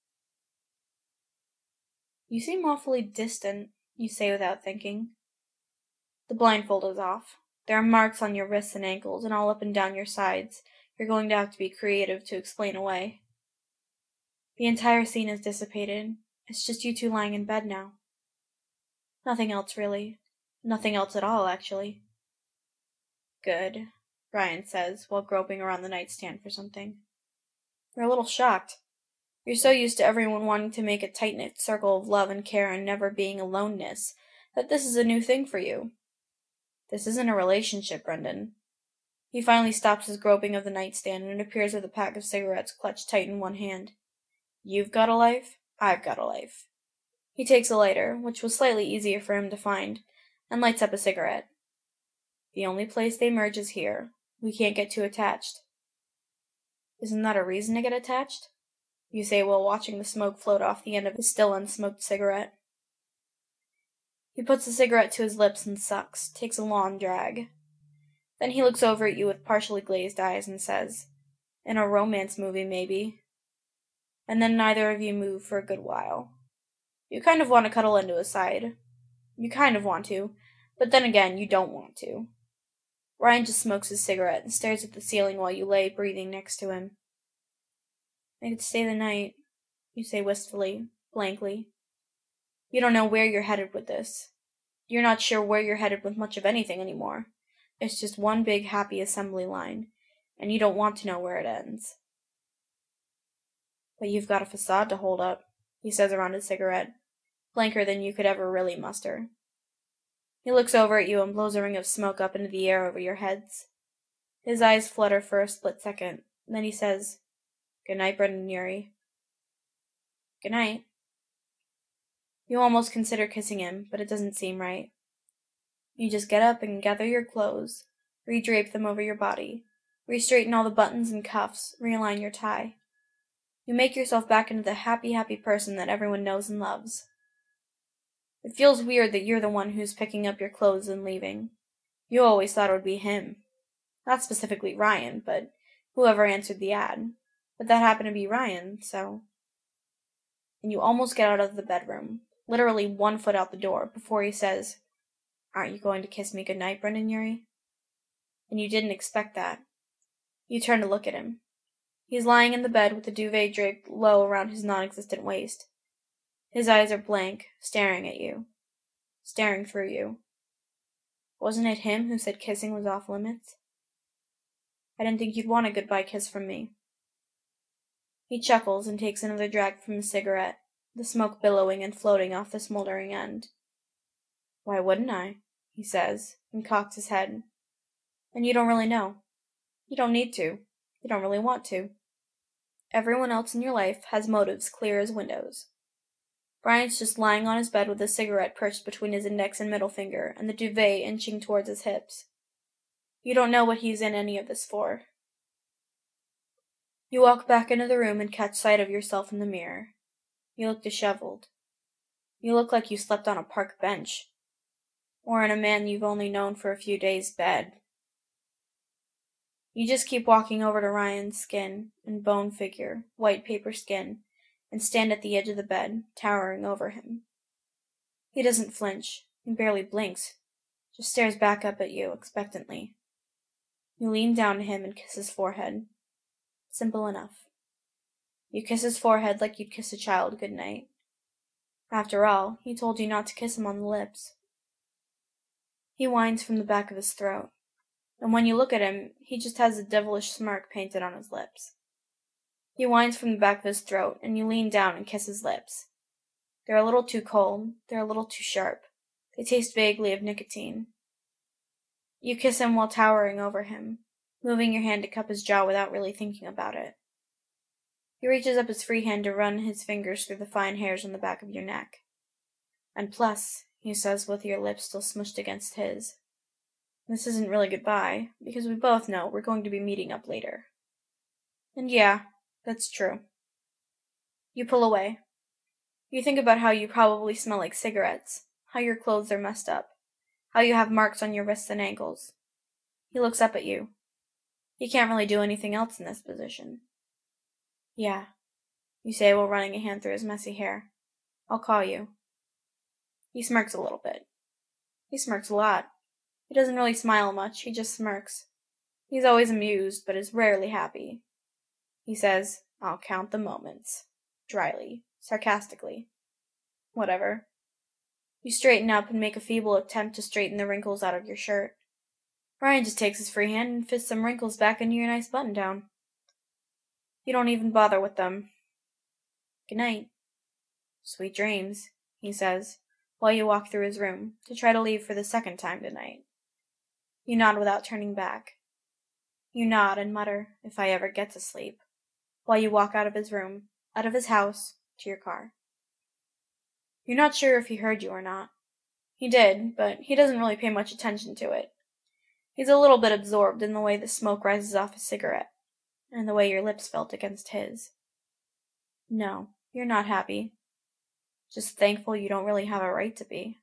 S1: You seem awfully distant, you say without thinking. The blindfold is off. There are marks on your wrists and ankles, and all up and down your sides. You're going to have to be creative to explain away. The entire scene is dissipated. It's just you two lying in bed now. Nothing else, really. Nothing else at all, actually. Good, Brian says, while groping around the nightstand for something. You're a little shocked. You're so used to everyone wanting to make a tight-knit circle of love and care and never being aloneness, that this is a new thing for you. This isn't a relationship, Brendan. He finally stops his groping of the nightstand and appears with a pack of cigarettes clutched tight in one hand. You've got a life, I've got a life. He takes a lighter, which was slightly easier for him to find, and lights up a cigarette. The only place they merge is here. We can't get too attached. Isn't that a reason to get attached? You say while watching the smoke float off the end of his still unsmoked cigarette. He puts the cigarette to his lips and sucks, takes a long drag. Then he looks over at you with partially glazed eyes and says, In a romance movie, maybe. And then neither of you move for a good while. You kind of want to cuddle into his side. You kind of want to, but then again, you don't want to. Ryan just smokes his cigarette and stares at the ceiling while you lay breathing next to him. I could stay the night, you say wistfully, blankly. You don't know where you're headed with this. You're not sure where you're headed with much of anything anymore. It's just one big happy assembly line, and you don't want to know where it ends. But you've got a facade to hold up, he says around his cigarette, blanker than you could ever really muster. He looks over at you and blows a ring of smoke up into the air over your heads. His eyes flutter for a split second, and then he says, Good night, Brendan Urie. Good night. You almost consider kissing him, but it doesn't seem right. You just get up and gather your clothes, redrape them over your body, re-straighten all the buttons and cuffs, realign your tie. You make yourself back into the happy, happy person that everyone knows and loves. It feels weird that you're the one who's picking up your clothes and leaving. You always thought it would be him. Not specifically Ryan, but whoever answered the ad. But that happened to be Ryan, so... And you almost get out of the bedroom, literally one foot out the door, before he says, Aren't you going to kiss me goodnight, Brendan Urie? And you didn't expect that. You turn to look at him. He's lying in the bed with the duvet draped low around his non-existent waist. His eyes are blank, staring at you. Staring through you. Wasn't it him who said kissing was off limits? I didn't think you'd want a goodbye kiss from me. He chuckles and takes another drag from his cigarette, the smoke billowing and floating off the smoldering end. Why wouldn't I? He says, and cocks his head. And you don't really know. You don't need to. You don't really want to. Everyone else in your life has motives clear as windows. Brian's just lying on his bed with a cigarette perched between his index and middle finger, and the duvet inching towards his hips. You don't know what he's in any of this for. You walk back into the room and catch sight of yourself in the mirror. You look disheveled. You look like you slept on a park bench, or in a man you've only known for a few days' bed. You just keep walking over to Ryan's skin and bone figure, white paper skin, and stand at the edge of the bed, towering over him. He doesn't flinch. He barely blinks, just stares back up at you expectantly. You lean down to him and kiss his forehead. Simple enough. You kiss his forehead like you'd kiss a child goodnight. After all, he told you not to kiss him on the lips. He whines from the back of his throat, and when you look at him, he just has a devilish smirk painted on his lips. He whines from the back of his throat, and you lean down and kiss his lips. They're a little too cold, they're a little too sharp. They taste vaguely of nicotine. You kiss him while towering over him, moving your hand to cup his jaw without really thinking about it. He reaches up his free hand to run his fingers through the fine hairs on the back of your neck. And plus, he says with your lips still smushed against his, this isn't really goodbye, because we both know we're going to be meeting up later. And yeah, that's true. You pull away. You think about how you probably smell like cigarettes, how your clothes are messed up, how you have marks on your wrists and ankles. He looks up at you. He can't really do anything else in this position. Yeah, you say while running a hand through his messy hair. I'll call you. He smirks a little bit. He smirks a lot. He doesn't really smile much, he just smirks. He's always amused, but is rarely happy. He says, I'll count the moments. Dryly, sarcastically. Whatever. You straighten up and make a feeble attempt to straighten the wrinkles out of your shirt. Ryan just takes his free hand and fists some wrinkles back into your nice button-down. You don't even bother with them. Good night. Sweet dreams, he says, while you walk through his room, to try to leave for the second time tonight. You nod without turning back. You nod and mutter, if I ever get to sleep, while you walk out of his room, out of his house, to your car. You're not sure if he heard you or not. He did, but he doesn't really pay much attention to it. He's a little bit absorbed in the way the smoke rises off his cigarette, and the way your lips felt against his. No, you're not happy. Just thankful you don't really have a right to be.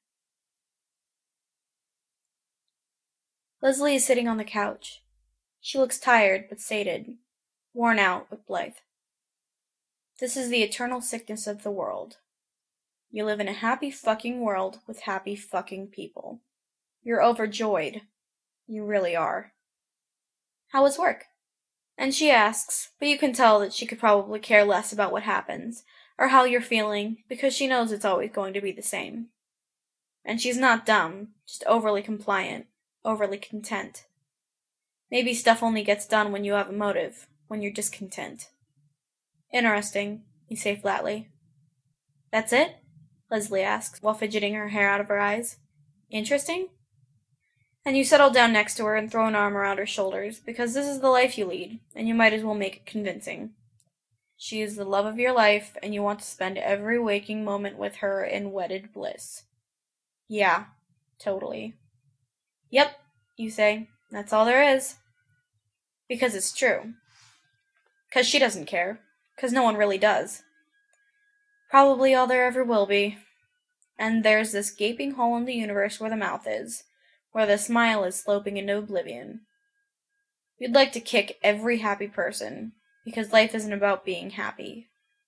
S1: Leslie is sitting on the couch. She looks tired but sated, worn out but blithe. This is the eternal sickness of the world. You live in a happy fucking world with happy fucking people. You're overjoyed. You really are. How was work? And she asks, but you can tell that she could probably care less about what happens, or how you're feeling, because she knows it's always going to be the same. And she's not dumb, just overly compliant, overly content. Maybe stuff only gets done when you have a motive, when you're discontent. Interesting, you say flatly. That's it? Leslie asks, while fidgeting her hair out of her eyes. Interesting? And you settle down next to her and throw an arm around her shoulders, because this is the life you lead, and you might as well make it convincing. She is the love of your life, and you want to spend every waking moment with her in wedded bliss. Yeah, totally. Yep, you say, that's all there is. Because it's true. Because she doesn't care. Because no one really does. Probably all there ever will be. And there's this gaping hole in the universe where the mouth is, where the smile is sloping into oblivion. You'd like to kick every happy person, because life isn't about being happy.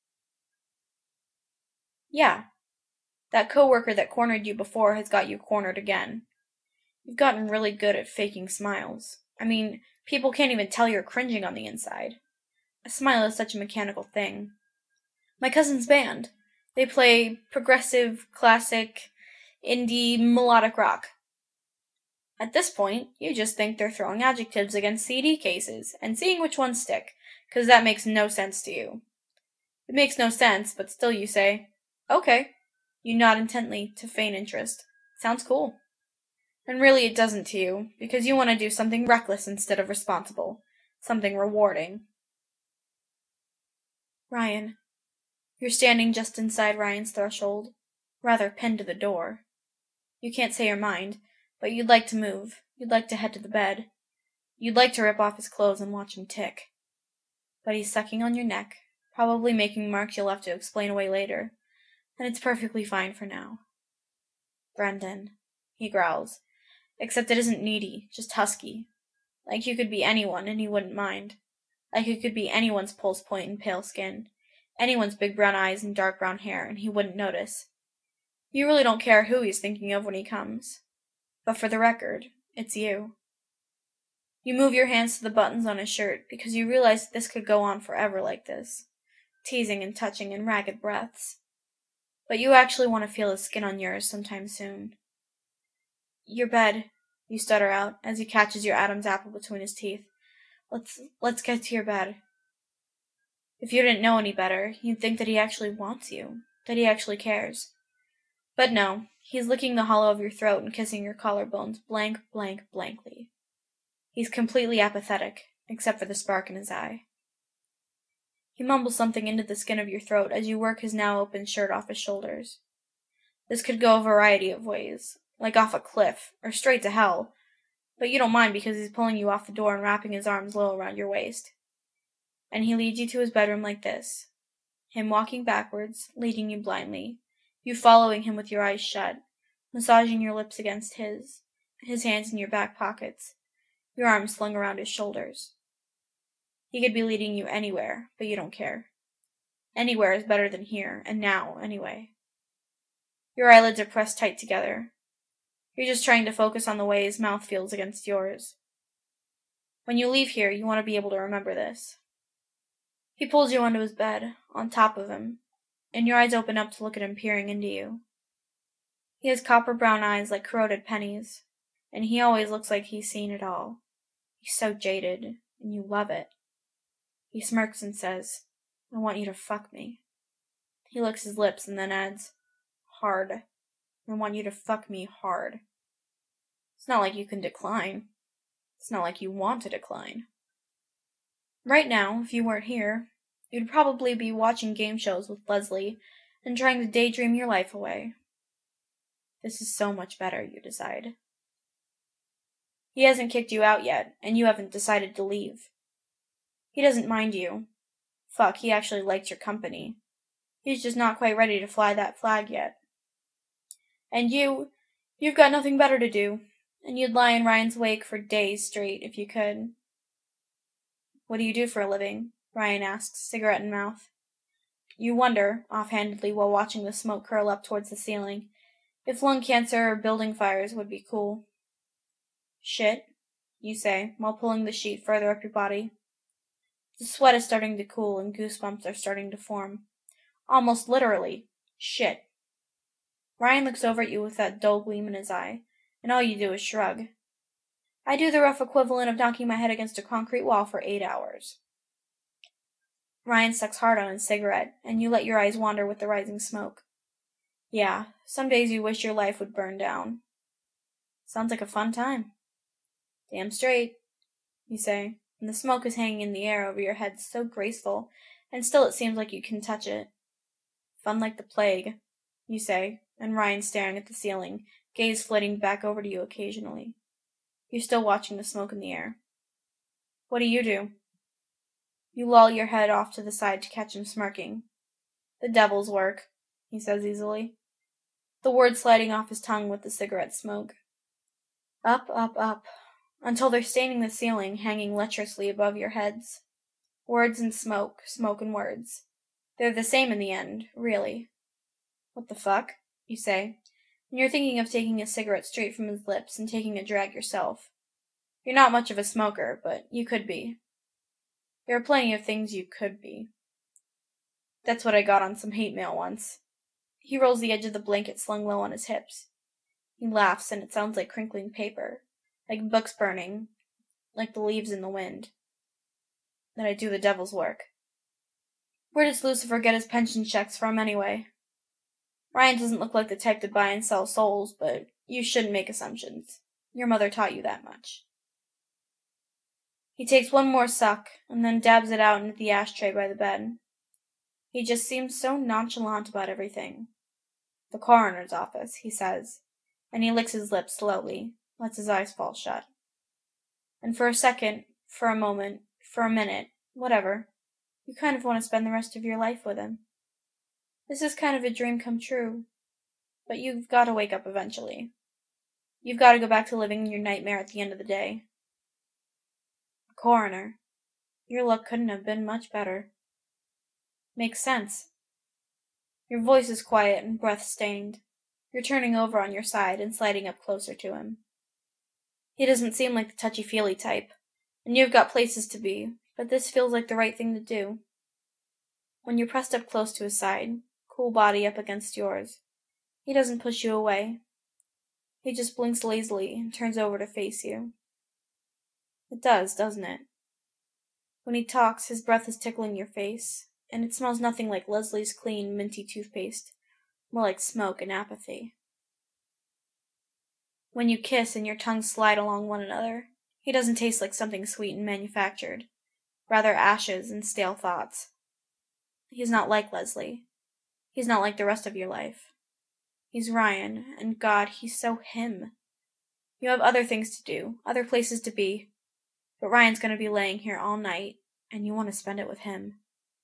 S1: Yeah, that coworker that cornered you before has got you cornered again. You've gotten really good at faking smiles. I mean, people can't even tell you're cringing on the inside. A smile is such a mechanical thing. My cousin's band. They play progressive, classic, indie, melodic rock. At this point, you just think they're throwing adjectives against C D cases and seeing which ones stick, because that makes no sense to you. It makes no sense, but still you say, okay. You nod intently to feign interest. Sounds cool. And really it doesn't to you, because you want to do something reckless instead of responsible. Something rewarding. Ryan. You're standing just inside Ryan's threshold, rather pinned to the door. You can't say your mind, but you'd like to move. You'd like to head to the bed. You'd like to rip off his clothes and watch him tick. But he's sucking on your neck, probably making marks you'll have to explain away later, and it's perfectly fine for now. Brendan, he growls, except it isn't needy, just husky. Like you could be anyone and he wouldn't mind. Like you could be anyone's pulse point and pale skin, anyone's big brown eyes and dark brown hair, and he wouldn't notice. You really don't care who he's thinking of when he comes. But for the record, it's you. You move your hands to the buttons on his shirt, because you realize this could go on forever like this, teasing and touching in ragged breaths. But you actually want to feel his skin on yours sometime soon. Your bed, you stutter out, as he catches your Adam's apple between his teeth. Let's, let's get to your bed. If you didn't know any better, you'd think that he actually wants you, that he actually cares. But no, he's licking the hollow of your throat and kissing your collarbones blank, blank, blankly. He's completely apathetic, except for the spark in his eye. He mumbles something into the skin of your throat as you work his now open shirt off his shoulders. This could go a variety of ways, like off a cliff, or straight to hell, but you don't mind because he's pulling you off the door and wrapping his arms low around your waist. And he leads you to his bedroom like this, him walking backwards, leading you blindly, you following him with your eyes shut, massaging your lips against his, his hands in your back pockets, your arms slung around his shoulders. He could be leading you anywhere, but you don't care. Anywhere is better than here, and now, anyway. Your eyelids are pressed tight together. You're just trying to focus on the way his mouth feels against yours. When you leave here, you want to be able to remember this. He pulls you onto his bed, on top of him, and your eyes open up to look at him peering into you. He has copper brown eyes like corroded pennies, and he always looks like he's seen it all. He's so jaded, and you love it. He smirks and says, "I want you to fuck me." He licks his lips and then adds, "Hard. I want you to fuck me hard." It's not like you can decline. It's not like you want to decline. Right now, if you weren't here, you'd probably be watching game shows with Leslie and trying to daydream your life away. This is so much better, you decide. He hasn't kicked you out yet, and you haven't decided to leave. He doesn't mind you. Fuck, he actually likes your company. He's just not quite ready to fly that flag yet. And you, you've got nothing better to do, and you'd lie in Ryan's wake for days straight if you could. "What do you do for a living?" Ryan asks, cigarette in mouth. You wonder, offhandedly while watching the smoke curl up towards the ceiling, if lung cancer or building fires would be cool. "Shit," you say, while pulling the sheet further up your body. The sweat is starting to cool and goosebumps are starting to form. Almost literally. Shit. Ryan looks over at you with that dull gleam in his eye, and all you do is shrug. "I do the rough equivalent of knocking my head against a concrete wall for eight hours. Ryan sucks hard on his cigarette, and you let your eyes wander with the rising smoke. Yeah, some days you wish your life would burn down. Sounds like a fun time. Damn straight, you say, and the smoke is hanging in the air over your head so graceful, and still it seems like you can touch it. Fun like the plague, you say, and Ryan staring at the ceiling, gaze flitting back over to you occasionally. You're still watching the smoke in the air. What do you do? You loll your head off to the side to catch him smirking. The devil's work, he says easily, the words sliding off his tongue with the cigarette smoke. Up, up, up, until they're staining the ceiling, hanging lecherously above your heads. Words and smoke, smoke and words. They're the same in the end, really. What the fuck, you say, and you're thinking of taking a cigarette straight from his lips and taking a drag yourself. You're not much of a smoker, but you could be. There are plenty of things you could be. That's what I got on some hate mail once. He rolls the edge of the blanket slung low on his hips. He laughs, and it sounds like crinkling paper, like books burning, like the leaves in the wind. That I do the devil's work. Where does Lucifer get his pension checks from, anyway? Ryan doesn't look like the type to buy and sell souls, but you shouldn't make assumptions. Your mother taught you that much. He takes one more suck, and then dabs it out into the ashtray by the bed. He just seems so nonchalant about everything. The coroner's office, he says, and he licks his lips slowly, lets his eyes fall shut. And for a second, for a moment, for a minute, whatever, you kind of want to spend the rest of your life with him. This is kind of a dream come true, but you've got to wake up eventually. You've got to go back to living your nightmare at the end of the day. A coroner. Your luck couldn't have been much better. Makes sense. Your voice is quiet and breath-stained. You're turning over on your side and sliding up closer to him. He doesn't seem like the touchy-feely type, and you've got places to be, but this feels like the right thing to do. When you're pressed up close to his side, cool body up against yours, he doesn't push you away. He just blinks lazily and turns over to face you. It does, doesn't it? When he talks, his breath is tickling your face, and it smells nothing like Leslie's clean, minty toothpaste, more like smoke and apathy. When you kiss and your tongues slide along one another, He doesn't taste like something sweet and manufactured, rather ashes and stale thoughts. He's not like Leslie. He's not like the rest of your life. He's Ryan, and God, he's so him. You have other things to do, other places to be, but Ryan's going to be laying here all night, and you want to spend it with him.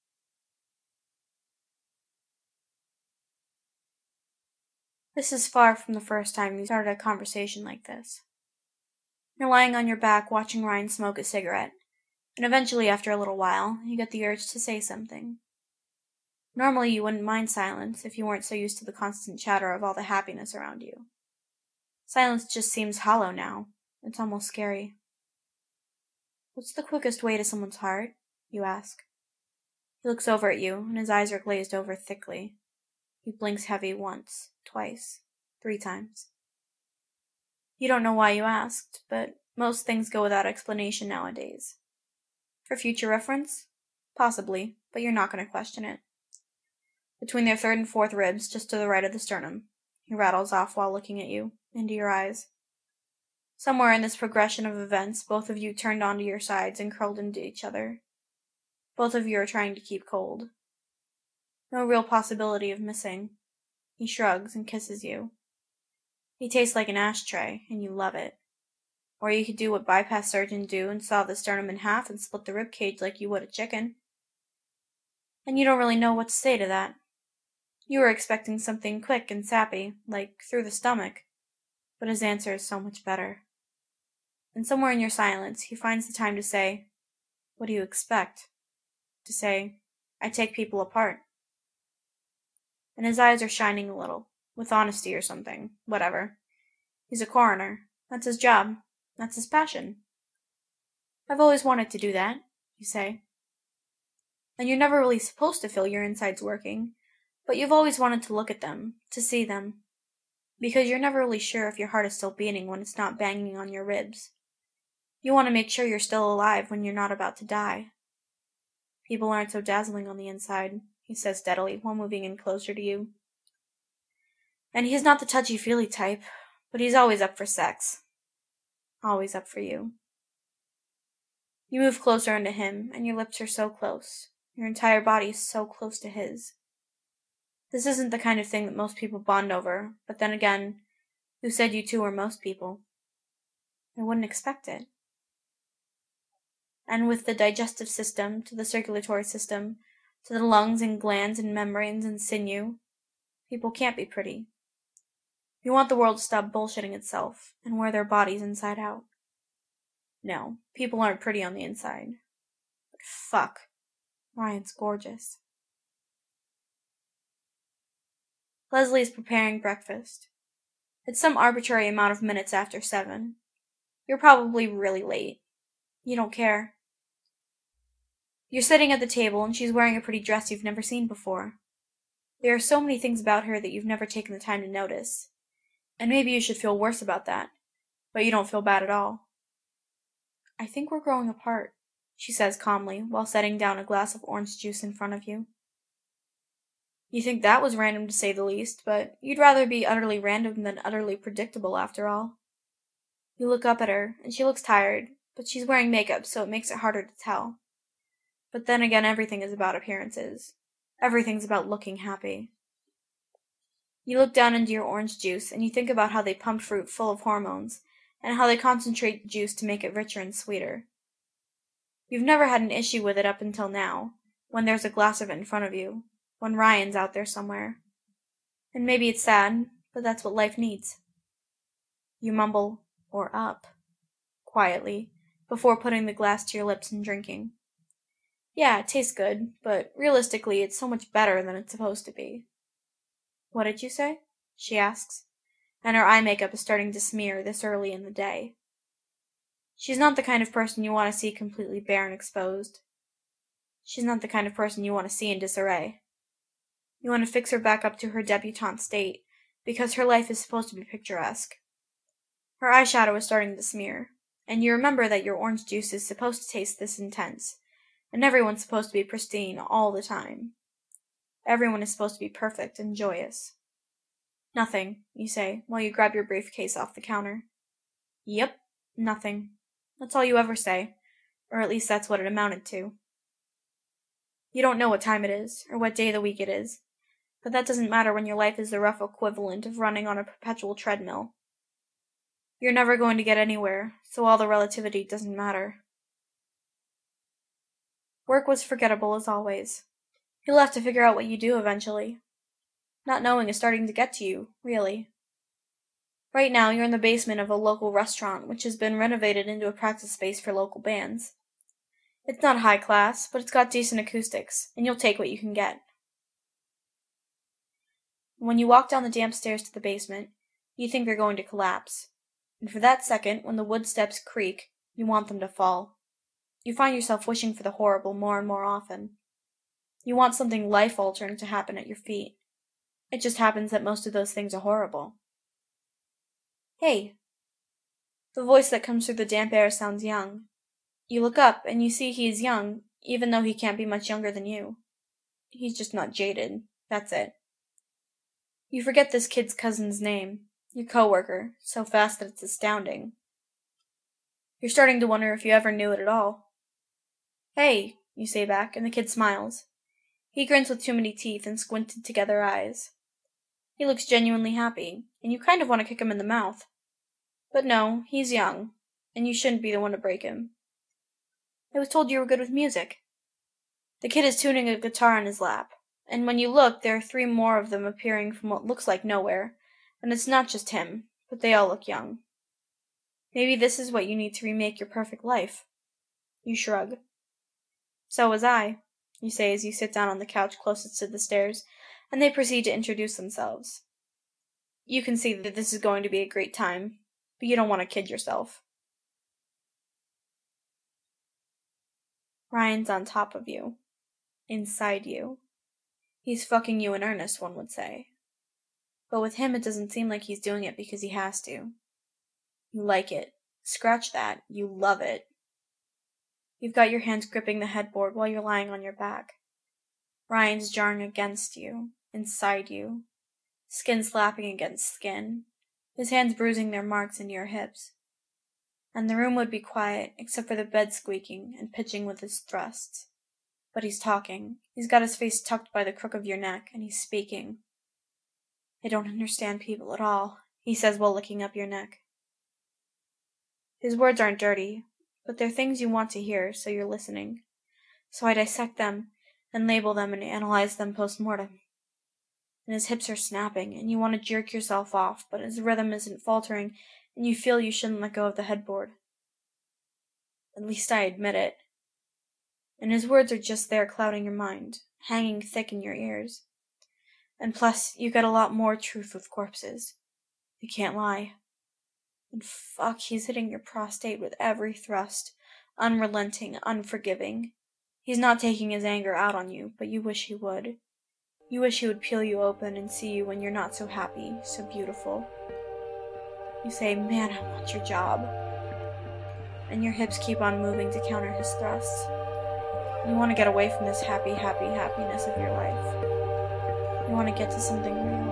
S1: This is far from the first time you started a conversation like this. You're lying on your back watching Ryan smoke a cigarette, and eventually, after a little while, you get the urge to say something. Normally you wouldn't mind silence if you weren't so used to the constant chatter of all the happiness around you. Silence just seems hollow now. It's almost scary. What's the quickest way to someone's heart? You ask. He looks over at you, and his eyes are glazed over thickly. He blinks heavy once, twice, three times. You don't know why you asked, but most things go without explanation nowadays. For future reference? Possibly, but you're not going to question it. Between their third and fourth ribs, just to the right of the sternum, he rattles off while looking at you, into your eyes. Somewhere in this progression of events, both of you turned onto your sides and curled into each other. Both of you are trying to keep cold. No real possibility of missing. He shrugs and kisses you. He tastes like an ashtray, and you love it. Or you could do what bypass surgeons do and saw the sternum in half and split the rib cage like you would a chicken. And you don't really know what to say to that. You were expecting something quick and sappy, like through the stomach, but his answer is so much better. And somewhere in your silence, he finds the time to say, "What do you expect?" To say, "I take people apart." And his eyes are shining a little, with honesty or something, whatever. He's a coroner. That's his job. That's his passion. "I've always wanted to do that," you say. And you're never really supposed to feel your insides working, but you've always wanted to look at them, to see them. Because you're never really sure if your heart is still beating when it's not banging on your ribs. You want to make sure you're still alive when you're not about to die. "People aren't so dazzling on the inside," he says steadily while moving in closer to you. And he's not the touchy-feely type, but he's always up for sex. Always up for you. You move closer into him, and your lips are so close. Your entire body is so close to his. This isn't the kind of thing that most people bond over, but then again, who said you two were most people? I wouldn't expect it. And with the digestive system, to the circulatory system, to the lungs and glands and membranes and sinew, people can't be pretty. You want the world to stop bullshitting itself and wear their bodies inside out. No, people aren't pretty on the inside. But fuck, Ryan's gorgeous. Leslie's preparing breakfast. It's some arbitrary amount of minutes after seven. You're probably really late. You don't care. You're sitting at the table and she's wearing a pretty dress you've never seen before. There are so many things about her that you've never taken the time to notice. And maybe you should feel worse about that, but you don't feel bad at all. "I think we're growing apart," she says calmly while setting down a glass of orange juice in front of you. You think that was random to say the least, but you'd rather be utterly random than utterly predictable after all. You look up at her, and she looks tired, but she's wearing makeup so it makes it harder to tell. But then again, everything is about appearances. Everything's about looking happy. You look down into your orange juice, and you think about how they pump fruit full of hormones, and how they concentrate the juice to make it richer and sweeter. You've never had an issue with it up until now, when there's a glass of it in front of you, when Ryan's out there somewhere. And maybe it's sad, but that's what life needs. You mumble, "or up," quietly, before putting the glass to your lips and drinking. Yeah, it tastes good, but realistically it's so much better than it's supposed to be. "What did you say?" she asks, and her eye makeup is starting to smear this early in the day. She's not the kind of person you want to see completely bare and exposed. She's not the kind of person you want to see in disarray. You want to fix her back up to her debutante state, because her life is supposed to be picturesque. Her eyeshadow is starting to smear, and you remember that your orange juice is supposed to taste this intense, and everyone's supposed to be pristine all the time. Everyone is supposed to be perfect and joyous. "Nothing," you say, while you grab your briefcase off the counter. "Yep, nothing." That's all you ever say, or at least that's what it amounted to. You don't know what time it is, or what day of the week it is, but that doesn't matter when your life is the rough equivalent of running on a perpetual treadmill. You're never going to get anywhere, so all the relativity doesn't matter. Work was forgettable as always. You'll have to figure out what you do eventually. Not knowing is starting to get to you, really. Right now, you're in the basement of a local restaurant which has been renovated into a practice space for local bands. It's not high class, but it's got decent acoustics, and you'll take what you can get. When you walk down the damp stairs to the basement, you think they're going to collapse. And for that second, when the wood steps creak, you want them to fall. You find yourself wishing for the horrible more and more often. You want something life-altering to happen at your feet. It just happens that most of those things are horrible. Hey! The voice that comes through the damp air sounds young. You look up, and you see he is young, even though he can't be much younger than you. He's just not jaded. That's it. You forget this kid's cousin's name. Your coworker, so fast that it's astounding. You're starting to wonder if you ever knew it at all. Hey, you say back, and the kid smiles. He grins with too many teeth and squinted together eyes. He looks genuinely happy, and you kind of want to kick him in the mouth. But no, he's young, and you shouldn't be the one to break him. I was told you were good with music. The kid is tuning a guitar in his lap, and when you look, there are three more of them appearing from what looks like nowhere. And it's not just him, but they all look young. Maybe this is what you need to remake your perfect life. You shrug. So was I, you say as you sit down on the couch closest to the stairs, and they proceed to introduce themselves. You can see that this is going to be a great time, but you don't want to kid yourself. Ryan's on top of you. Inside you. He's fucking you in earnest, one would say. But with him, it doesn't seem like he's doing it because he has to. You like it. Scratch that. You love it. You've got your hands gripping the headboard while you're lying on your back. Ryan's jarring against you, inside you. Skin slapping against skin. His hands bruising their marks into your hips. And the room would be quiet, except for the bed squeaking and pitching with his thrusts. But he's talking. He's got his face tucked by the crook of your neck, and he's speaking. I don't understand people at all, he says while licking up your neck. His words aren't dirty, but they're things you want to hear, so you're listening. So I dissect them, and label them and analyze them post-mortem. And his hips are snapping, and you want to jerk yourself off, but his rhythm isn't faltering, and you feel you shouldn't let go of the headboard. At least I admit it. And his words are just there clouding your mind, hanging thick in your ears. And plus, you get a lot more truth with corpses. They can't lie. And fuck, he's hitting your prostate with every thrust, unrelenting, unforgiving. He's not taking his anger out on you, but you wish he would. You wish he would peel you open and see you when you're not so happy, so beautiful. You say, man, I want your job. And your hips keep on moving to counter his thrusts. You want to get away from this happy, happy happiness of your life. You want to get to something real.